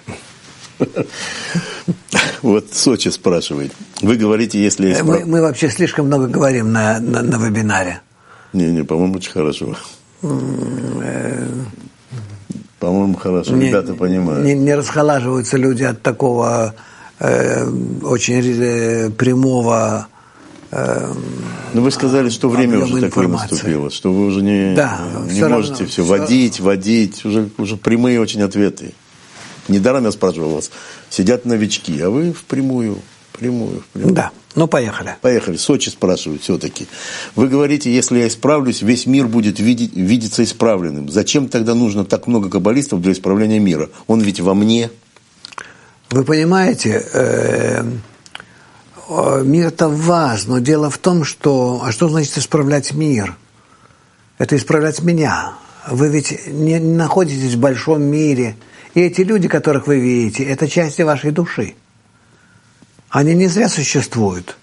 Вот Сочи спрашивает. Вы говорите, если есть... Мы, мы вообще слишком много говорим на, на, на вебинаре. Не-не, по-моему, очень хорошо. По-моему, хорошо, не, ребята понимают. Не, не расхолаживаются люди от такого э, очень э, прямого. Э, Но вы сказали, что время уже такое наступило, что вы уже не, да, не можете равно, все все... водить, водить, уже, уже прямые очень ответы. Недаром я спрашивал вас, сидят новички, а вы впрямую, впрямую, впрямую. Да, ну поехали. Поехали, Сочи спрашивают все-таки. Вы говорите, если я исправлюсь, весь мир будет видеть, видеться исправленным. Зачем тогда нужно так много каббалистов для исправления мира? Он ведь во мне. Вы понимаете, э, мир-то в вас, но дело в том, что... А что значит исправлять мир? Это исправлять меня. Вы ведь не находитесь в большом мире. И эти люди, которых вы видите, это части вашей души. Они не зря существуют.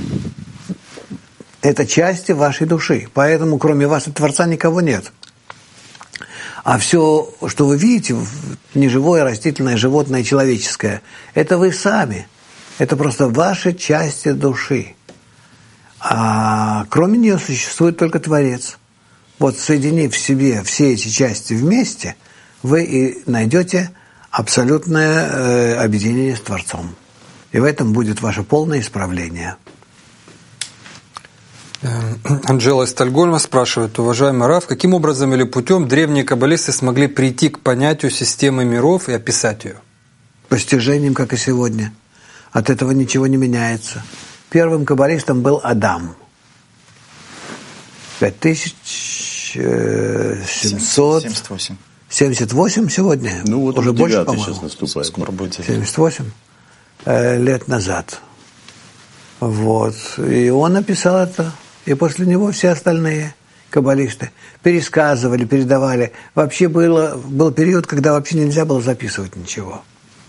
Это части вашей души. Поэтому кроме вас и Творца никого нет. А все, что вы видите, неживое, растительное, животное, человеческое, это вы сами. Это просто ваши части души. А кроме нее существует только Творец. Вот соединив в себе все эти части вместе, вы и найдете абсолютное э, объединение с Творцом. И в этом будет ваше полное исправление. Анжела из Стокгольма спрашивает: уважаемый Рав, каким образом или путем древние каббалисты смогли прийти к понятию системы миров и описать ее? Постижением, как и сегодня. От этого ничего не меняется. Первым каббалистом был Адам. пять тысяч семьсот семьдесят восемь сегодня? Ну вот уже больше, по-моему. Сейчас наступает. Скоро будет семьдесят восемь э, лет назад. Вот. И он написал это. И после него все остальные каббалисты пересказывали, передавали. Вообще было, был период, когда вообще нельзя было записывать ничего.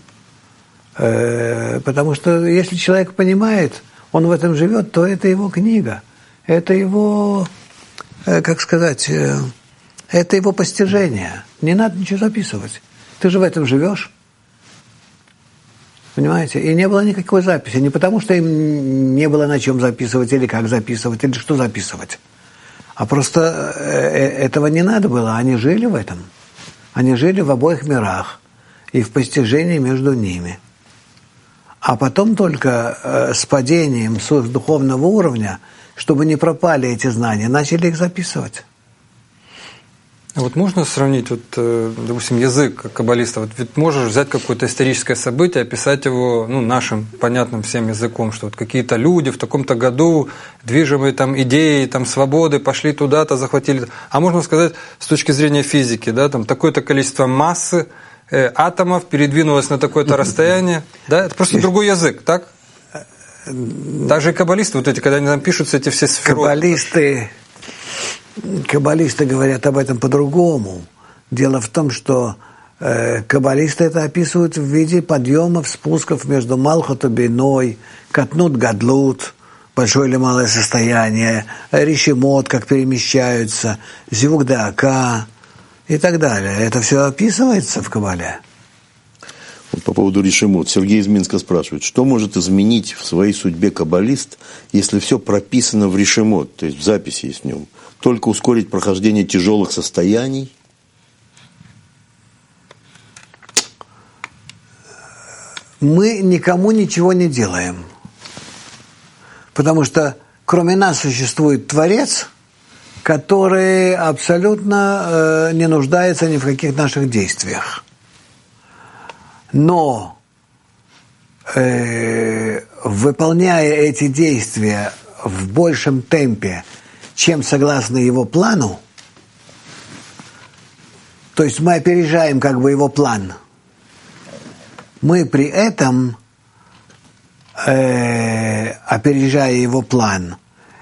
Э, потому что если человек понимает, он в этом живет, то это его книга. Это его, э, как сказать, э, это его постижение. Не надо ничего записывать. Ты же в этом живешь. Понимаете? И не было никакой записи. Не потому, что им не было на чем записывать, или как записывать, или что записывать. А просто этого не надо было. Они жили в этом. Они жили в обоих мирах. И в постижении между ними. А потом только с падением с их духовного уровня, чтобы не пропали эти знания, начали их записывать. Вот можно сравнить, вот, допустим, язык каббалиста? Вот ведь можешь взять какое-то историческое событие, описать его, ну, нашим понятным всем языком, что вот какие-то люди в таком-то году, движимые там идеей там, свободы, пошли туда-то, захватили. А можно сказать, с точки зрения физики, да, там такое-то количество массы э, атомов передвинулось на такое-то расстояние. Да? Это просто другой язык, так? Также и каббалисты, вот эти, когда они там пишутся, эти все сферы. Каббалисты... Каббалисты говорят об этом по-другому. Дело в том, что э, каббалисты это описывают в виде подъемов, спусков между Малхут и Биной, Катнут, Гадлут, большое или малое состояние, Ришимот, как перемещаются, Зивук Даака и так далее. Это все описывается в Каббале. По поводу Ришимот. Сергей из Минска спрашивает, что может изменить в своей судьбе каббалист, если все прописано в Ришимот, то есть в записи есть в нем? Только ускорить прохождение тяжелых состояний? Мы никому ничего не делаем. Потому что кроме нас существует Творец, который абсолютно э, не нуждается ни в каких наших действиях. Но э, выполняя эти действия в большем темпе, чем согласно его плану, то есть мы опережаем как бы его план, мы при этом, э, опережая его план,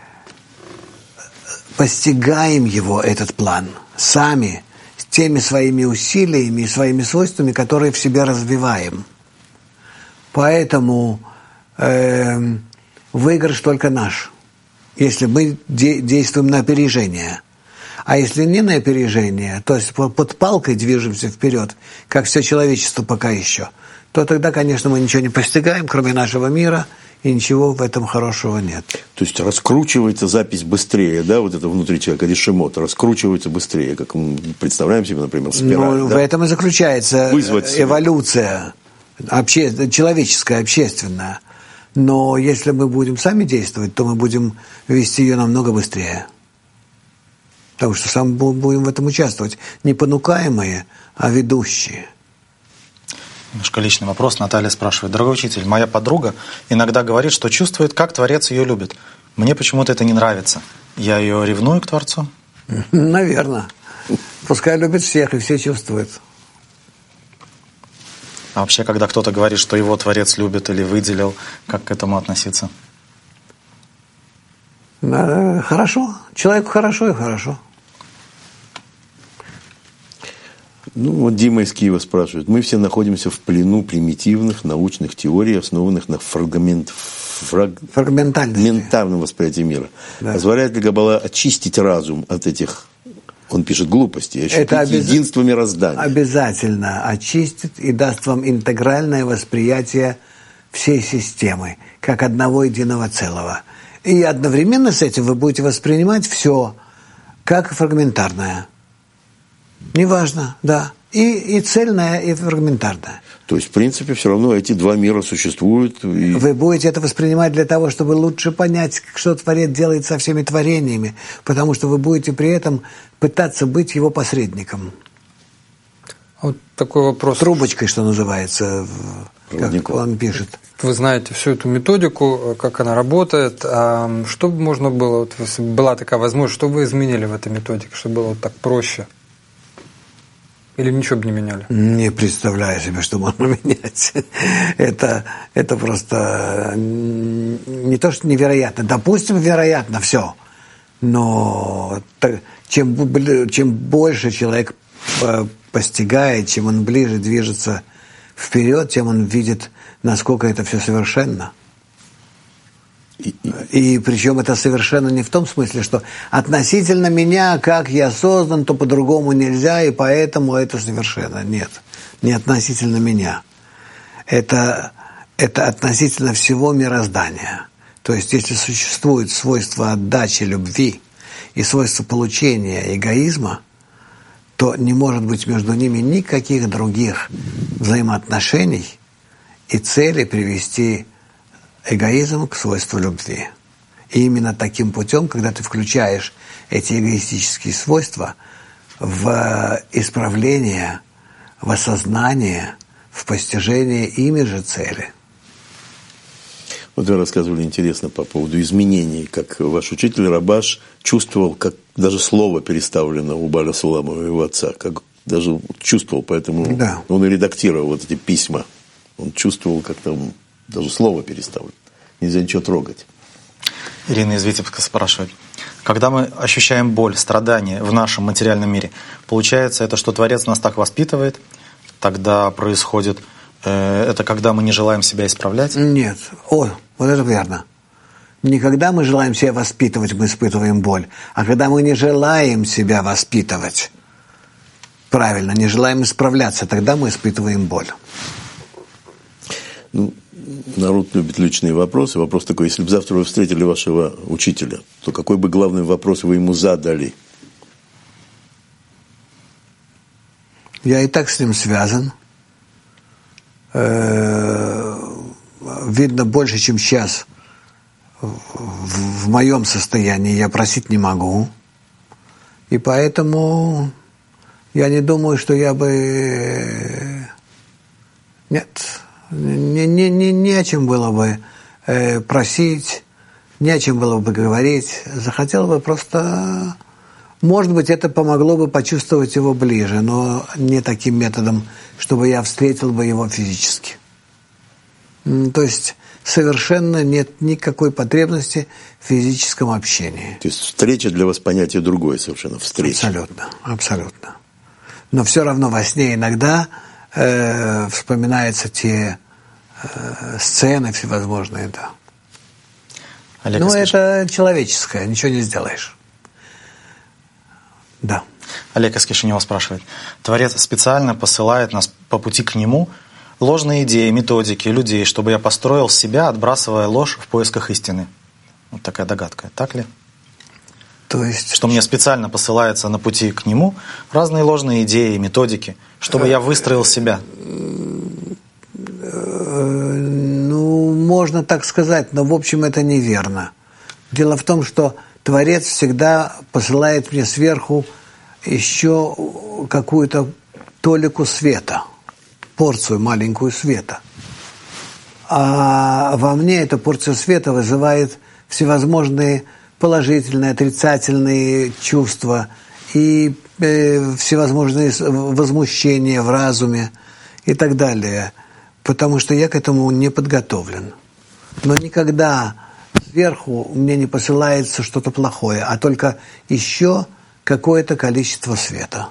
постигаем его, этот план, сами, теми своими усилиями и своими свойствами, которые в себе развиваем. Поэтому э, выигрыш только наш, если мы де- действуем на опережение. А если не на опережение, то есть под палкой движемся вперед, как все человечество пока еще, то тогда, конечно, мы ничего не постигаем, кроме нашего мира и ничего в этом хорошего нет. То есть раскручивается запись быстрее, да, вот это внутри человека, решемот, раскручивается быстрее, как мы представляем себе, например, спираль. Ну, да? В этом и заключается Вызвать эволюция обще... человеческая, общественная. Но если мы будем сами действовать, то мы будем вести ее намного быстрее. Потому что сами будем в этом участвовать. Не понукаемые, а ведущие. Немножко личный вопрос. Наталья спрашивает. Дорогой учитель, моя подруга иногда говорит, что чувствует, как Творец ее любит. Мне почему-то это не нравится. Я ее ревную к Творцу? Наверное. Пускай любит всех, и все чувствуют. А вообще, когда кто-то говорит, что его Творец любит или выделил, как к этому относиться? Хорошо. Человеку хорошо и хорошо. Ну, вот Дима из Киева спрашивает. Мы все находимся в плену примитивных научных теорий, основанных на фрагмент, фраг... фрагментарном восприятии мира. Да. Позволяет ли Каббала очистить разум от этих, он пишет, глупостей, ощутить обяз... единство мироздания? Обязательно очистит и даст вам интегральное восприятие всей системы, как одного единого целого. И одновременно с этим вы будете воспринимать все как фрагментарное. Неважно, да. И, и цельное, и фрагментарное. То есть, в принципе, все равно эти два мира существуют. И... Вы будете это воспринимать для того, чтобы лучше понять, что Творец делает со всеми творениями, потому что вы будете при этом пытаться быть его посредником. Вот такой вопрос. Трубочкой, что называется, как он пишет. Вы знаете всю эту методику, как она работает. А что бы можно было, вот, если была такая возможность, что вы изменили в этой методике, чтобы было вот так проще? Или ничего бы не меняли? Не представляю себе, что можно менять. Это, это просто не то, что невероятно. Допустим, вероятно все. Но чем, чем больше человек постигает, чем он ближе движется вперед, тем он видит, насколько это все совершенно. И, и, и причем это совершенно не в том смысле, что относительно меня, как я создан, то по-другому нельзя, и поэтому это совершенно. Нет, не относительно меня. Это, это относительно всего мироздания. То есть, если существует свойство отдачи любви и свойство получения эгоизма, то не может быть между ними никаких других взаимоотношений и цели привести эгоизм к свойству любви. И именно таким путем, когда ты включаешь эти эгоистические свойства в исправление, в осознание, в постижение ими же цели. Вот вы рассказывали интересно по поводу изменений, как ваш учитель Рабаш чувствовал, как даже слово переставлено у Бааля Сулама, его отца, как даже чувствовал, поэтому да. Он и редактировал вот эти письма. Он чувствовал, как там даже слово переставлено. Нельзя ничего трогать. Ирина из Витебска спрашивает. Когда мы ощущаем боль, страдания в нашем материальном мире, получается это, что Творец нас так воспитывает, тогда происходит э, это, когда мы не желаем себя исправлять? Нет. О, вот это верно. Не когда мы желаем себя воспитывать, мы испытываем боль, а когда мы не желаем себя воспитывать. Правильно, не желаем исправляться, тогда мы испытываем боль. Ну, народ любит личные вопросы. Вопрос такой, если бы завтра вы встретили вашего учителя, то какой бы главный вопрос вы ему задали? Я и так с ним связан. Видно больше, чем сейчас. В моем состоянии я просить не могу. И поэтому я не думаю, что я бы... Нет... Не, не, не, не о чем было бы э, просить, не о чем было бы говорить. Захотел бы просто... Может быть, это помогло бы почувствовать его ближе, но не таким методом, чтобы я встретил бы его физически. То есть совершенно нет никакой потребности в физическом общении. То есть встреча для вас понятие другое совершенно. Встреча. Абсолютно, абсолютно. Но все равно во сне иногда... Э, вспоминаются те э, сцены всевозможные, да. Олег, ну, скажи... это человеческое, ничего не сделаешь. Да. Олег из Кишинева спрашивает. Творец специально посылает нас по пути к Нему, ложные идеи, методики, людей, чтобы я построил себя, отбрасывая ложь в поисках истины. Вот такая догадка. Так ли? То есть... Что мне специально посылается на пути к нему разные ложные идеи, методики, чтобы я выстроил себя. Ну, можно так сказать, но в общем это неверно. Дело в том, что Творец всегда посылает мне сверху еще какую-то толику света, порцию маленькую света. А во мне эта порция света вызывает всевозможные положительные, отрицательные чувства и э, всевозможные возмущения в разуме и так далее, потому что я к этому не подготовлен. Но никогда сверху мне не посылается что-то плохое, а только еще какое-то количество света.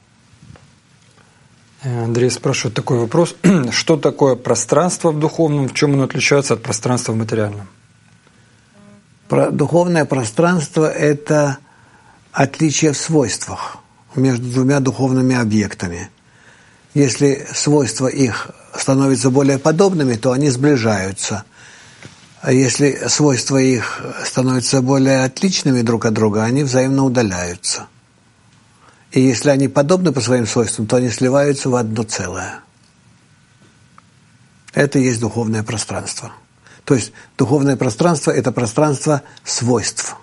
Андрей спрашивает такой вопрос. Что такое пространство в духовном, в чем оно отличается от пространства в материальном? Про духовное пространство – это отличие в свойствах между двумя духовными объектами. Если свойства их становятся более подобными, то они сближаются. А если свойства их становятся более отличными друг от друга, они взаимно удаляются. И если они подобны по своим свойствам, то они сливаются в одно целое. Это и есть духовное пространство. То есть духовное пространство – это пространство свойств.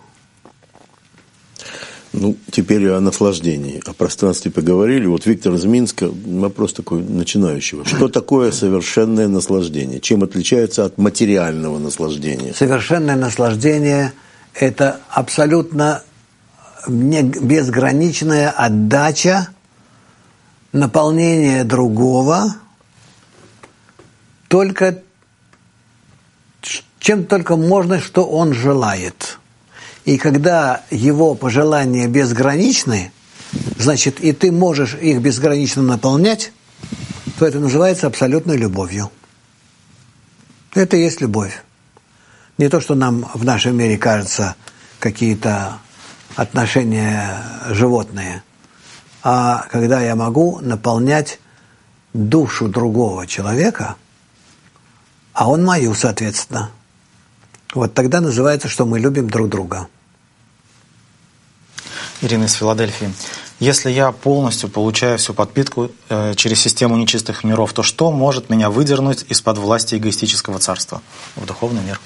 Ну, теперь о наслаждении, о пространстве поговорили. Вот Виктор из Минска, вопрос такой начинающего. Что такое совершенное наслаждение? Чем отличается от материального наслаждения? Совершенное наслаждение – это абсолютно безграничная отдача, наполнение другого только чем только можно, что он желает. И когда его пожелания безграничны, значит, и ты можешь их безгранично наполнять, то это называется абсолютной любовью. Это и есть любовь. Не то, что нам в нашем мире кажется какие-то отношения животные, а когда я могу наполнять душу другого человека, а он мою, соответственно. Вот тогда называется, что мы любим друг друга. Ирина из Филадельфии. Если я полностью получаю всю подпитку э, через систему нечистых миров, то что может меня выдернуть из-под власти эгоистического царства в духовный мир?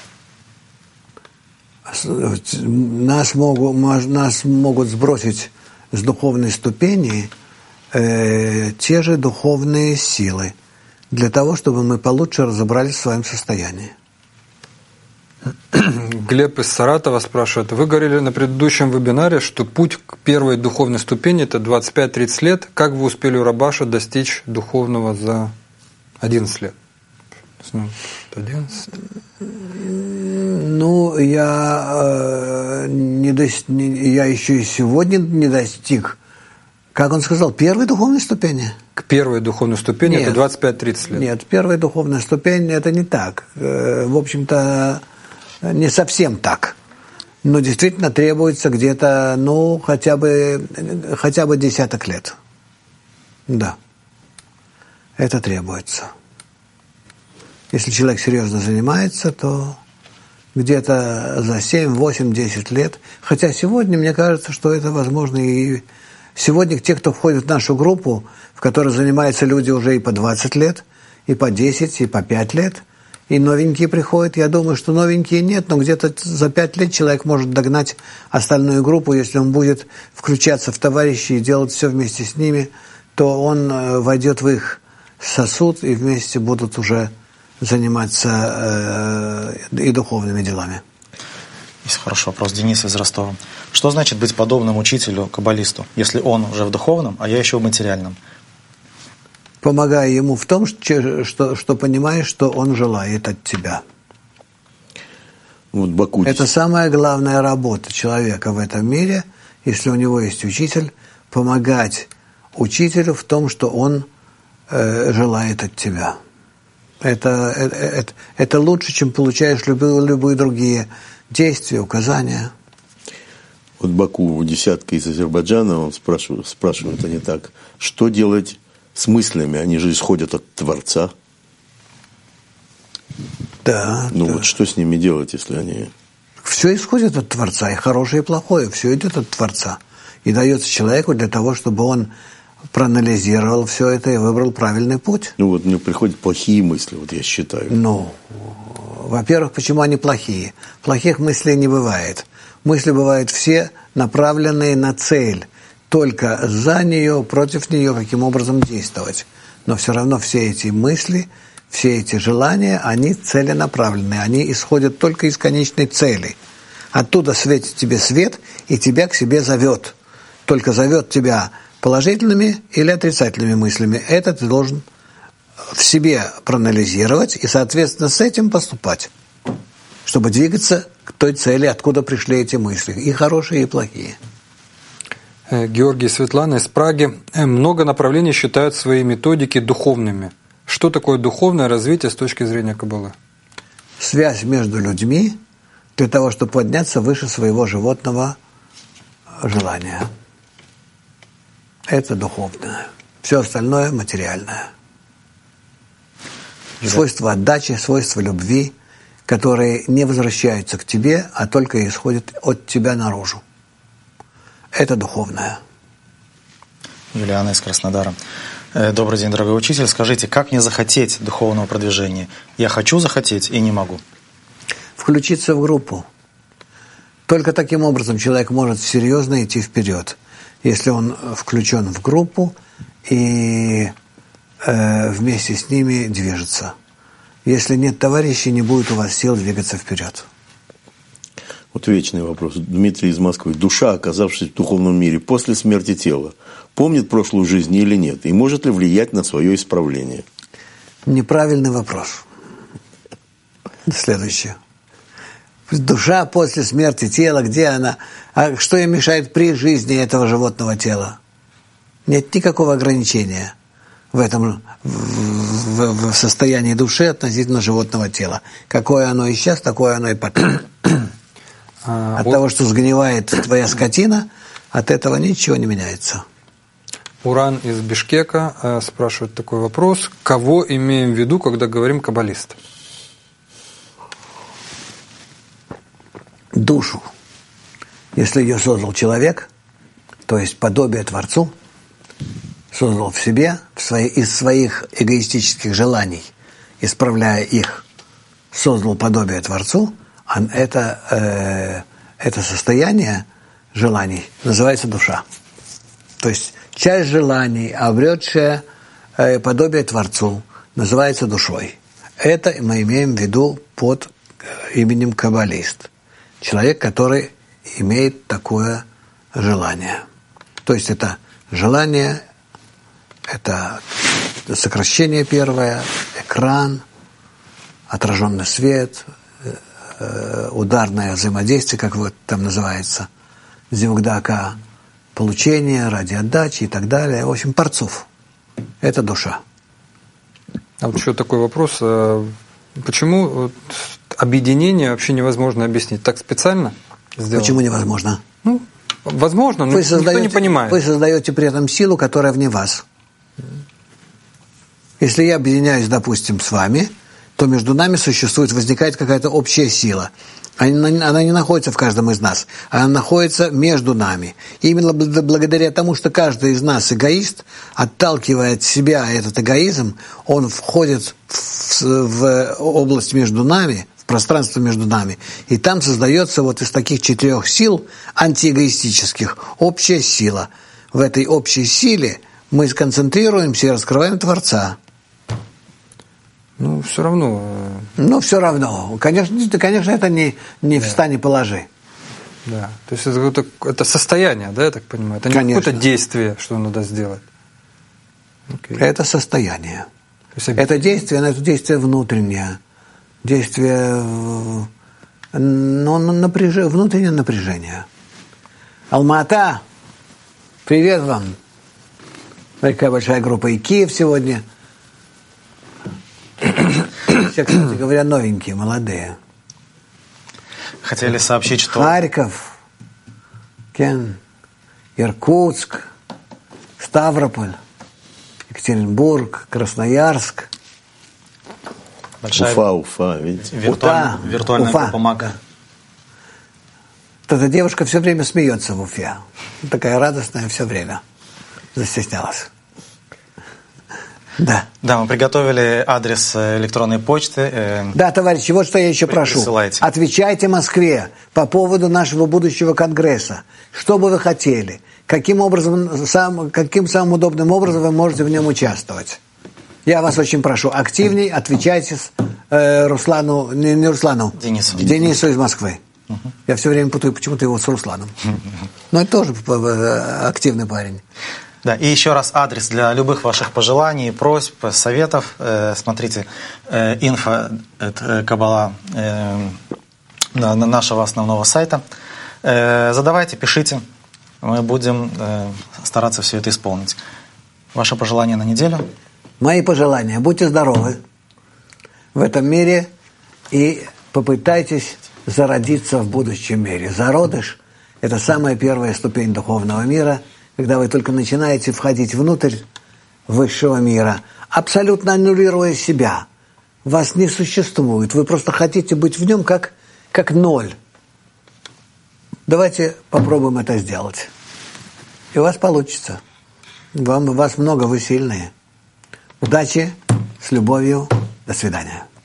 Нас могут, нас могут сбросить с духовной ступени э, те же духовные силы, для того, чтобы мы получше разобрались в своем состоянии. Глеб из Саратова спрашивает. Вы говорили на предыдущем вебинаре, что путь к первой духовной ступени – это двадцать пять тридцать лет. Как вы успели у Рабаша достичь духовного за одиннадцать лет? одиннадцать. Ну, я, э, не дос... я еще и сегодня не достиг. Как он сказал, первой духовной ступени? К первой духовной ступени это двадцать пять тридцать лет. Нет, первая духовная ступень – это не так. В общем-то, не совсем так. Но действительно требуется где-то, ну, хотя бы, хотя бы десяток лет. Да. Это требуется. Если человек серьезно занимается, то где-то за семь, восемь, десять лет. Хотя сегодня, мне кажется, что это возможно и... Сегодня те, кто входит в нашу группу, в которой занимаются люди уже и по двадцать лет, и по десять, и по пять лет, и новенькие приходят. Я думаю, что новенькие нет, но где-то за пять лет человек может догнать остальную группу, если он будет включаться в товарищи и делать все вместе с ними, то он войдет в их сосуд, и вместе будут уже заниматься э, и духовными делами. Есть хороший вопрос. Денис из Ростова. Что значит быть подобным учителю, каббалисту, если он уже в духовном, а я еще в материальном? Помогая ему в том, что, что, что понимаешь, что он желает от тебя. Вот Баку. Это самая главная работа человека в этом мире, если у него есть учитель, помогать учителю в том, что он э, желает от тебя. Это, это, это, это лучше, чем получаешь любые, любые другие действия, указания. Вот Баку, десятка из Азербайджана, он спрашивает, спрашивает они так, что делать с мыслями? Они же исходят от Творца. Да. Ну да. вот что с ними делать, если они... Все исходит от Творца, и хорошее, и плохое, все идет от Творца. И дается человеку для того, чтобы он проанализировал все это и выбрал правильный путь. Ну вот мне приходят плохие мысли, вот я считаю. Ну, во-первых, почему они плохие? Плохих мыслей не бывает. Мысли бывают все направленные на цель. Только за нее, против нее, каким образом действовать. Но все равно все эти мысли, все эти желания, они целенаправленные. Они исходят только из конечной цели. Оттуда светит тебе свет и тебя к себе зовет. Только зовет тебя положительными или отрицательными мыслями. Это ты должен в себе проанализировать и, соответственно, с этим поступать, чтобы двигаться к той цели, откуда пришли эти мысли, и хорошие, и плохие. Георгий и Светлана из Праги. Много направлений считают свои методики духовными. Что такое духовное развитие с точки зрения Каббалы? Связь между людьми для того, чтобы подняться выше своего животного желания. Это духовное. Все остальное материальное. Свойства отдачи, свойства любви, которые не возвращаются к тебе, а только исходят от тебя наружу. Это духовное. Юлиана из Краснодара. Добрый день, дорогой учитель. Скажите, как мне захотеть духовного продвижения? Я хочу захотеть и не могу. Включиться в группу. Только таким образом человек может серьезно идти вперед, если он включен в группу и э, вместе с ними движется. Если нет товарищей, не будет у вас сил двигаться вперед. Вот вечный вопрос. Дмитрий из Москвы. Душа, оказавшись в духовном мире после смерти тела, помнит прошлую жизнь или нет? И может ли влиять на свое исправление? Неправильный вопрос. Следующее. Душа после смерти тела, где она? А что ей мешает при жизни этого животного тела? Нет никакого ограничения в этом в, в, в состоянии души относительно животного тела. Какое оно и сейчас, такое оно и потом. А, от вот... того, что сгнивает твоя скотина, от этого ничего не меняется. Уран из Бишкека э, спрашивает такой вопрос. Кого имеем в виду, когда говорим каббалист? Душу. Если ее создал человек, то есть подобие Творцу, создал в себе в свои, из своих эгоистических желаний, исправляя их, создал подобие Творцу, а это, э, это состояние желаний называется душа. То есть часть желаний, обретшая э, подобие Творцу, называется душой. Это мы имеем в виду под именем каббалист. Человек, который имеет такое желание. То есть это желание, это сокращение первое, экран, отраженный свет, ударное взаимодействие, как вот там называется, зивгдака, получение ради отдачи и так далее. В общем, парцуф. Это душа. А вот еще такой вопрос. Почему объединение вообще невозможно объяснить? Так специально сделано? Почему невозможно? Ну, возможно, но вы никто создаете, не понимает. Вы создаете при этом силу, которая вне вас. Если я объединяюсь, допустим, с вами, то между нами существует, возникает какая-то общая сила. Она, она не находится в каждом из нас, она находится между нами. И именно благодаря тому, что каждый из нас эгоист, отталкивая от себя этот эгоизм, он входит в, в область между нами, в пространство между нами, и там создается вот из таких четырех сил антиэгоистических общая сила. В этой общей силе мы сконцентрируемся и раскрываем Творца. Ну, все равно. Ну, все равно. Конечно, конечно это не, не да. Встань и положи. Да. То есть это, это состояние, да, я так понимаю? Это не конечно. Какое-то действие, что надо сделать. Окей. Это состояние. То есть, это действие, но это действие внутреннее. Действие, ну, напряж... внутреннее напряжение. Алма-Ата, привет вам. Такая большая группа. И Киев сегодня. Все, кстати говоря, новенькие, молодые. Хотели сообщить, что... Харьков, Кен, Иркутск, Ставрополь, Екатеринбург, Красноярск. Большая Уфа, Уфа, видите? виртуальная, Уфа, виртуальная Уфа. группа МАК. Да. Эта девушка все время смеется в Уфе. Такая радостная все время. Застеснялась. Да. Да, мы приготовили адрес электронной почты. э, Да, товарищи, вот что я еще При- прошу. присылайте. Отвечайте Москве по поводу нашего будущего Конгресса. Что бы вы хотели? Каким образом, сам, каким самым удобным образом вы можете в нем участвовать? Я вас очень прошу, активней отвечайте с, э, Руслану, не, не Руслану, Денису. Денису из Москвы. Я все время путаю почему-то его с Русланом. Но это тоже э, активный парень. Да, и еще раз адрес для любых ваших пожеланий, просьб, советов. Э, смотрите, э, инфо это Каббала э, на, на нашего основного сайта. Э, задавайте, пишите. Мы будем э, стараться все это исполнить. Ваше пожелание на неделю? Мои пожелания. Будьте здоровы в этом мире и попытайтесь зародиться в будущем мире. Зародыш – это самая первая ступень духовного мира, когда вы только начинаете входить внутрь высшего мира, абсолютно аннулируя себя. Вас не существует, вы просто хотите быть в нем как, как ноль. Давайте попробуем это сделать. И у вас получится. Вам, вас много, вы сильные. Удачи, с любовью, до свидания.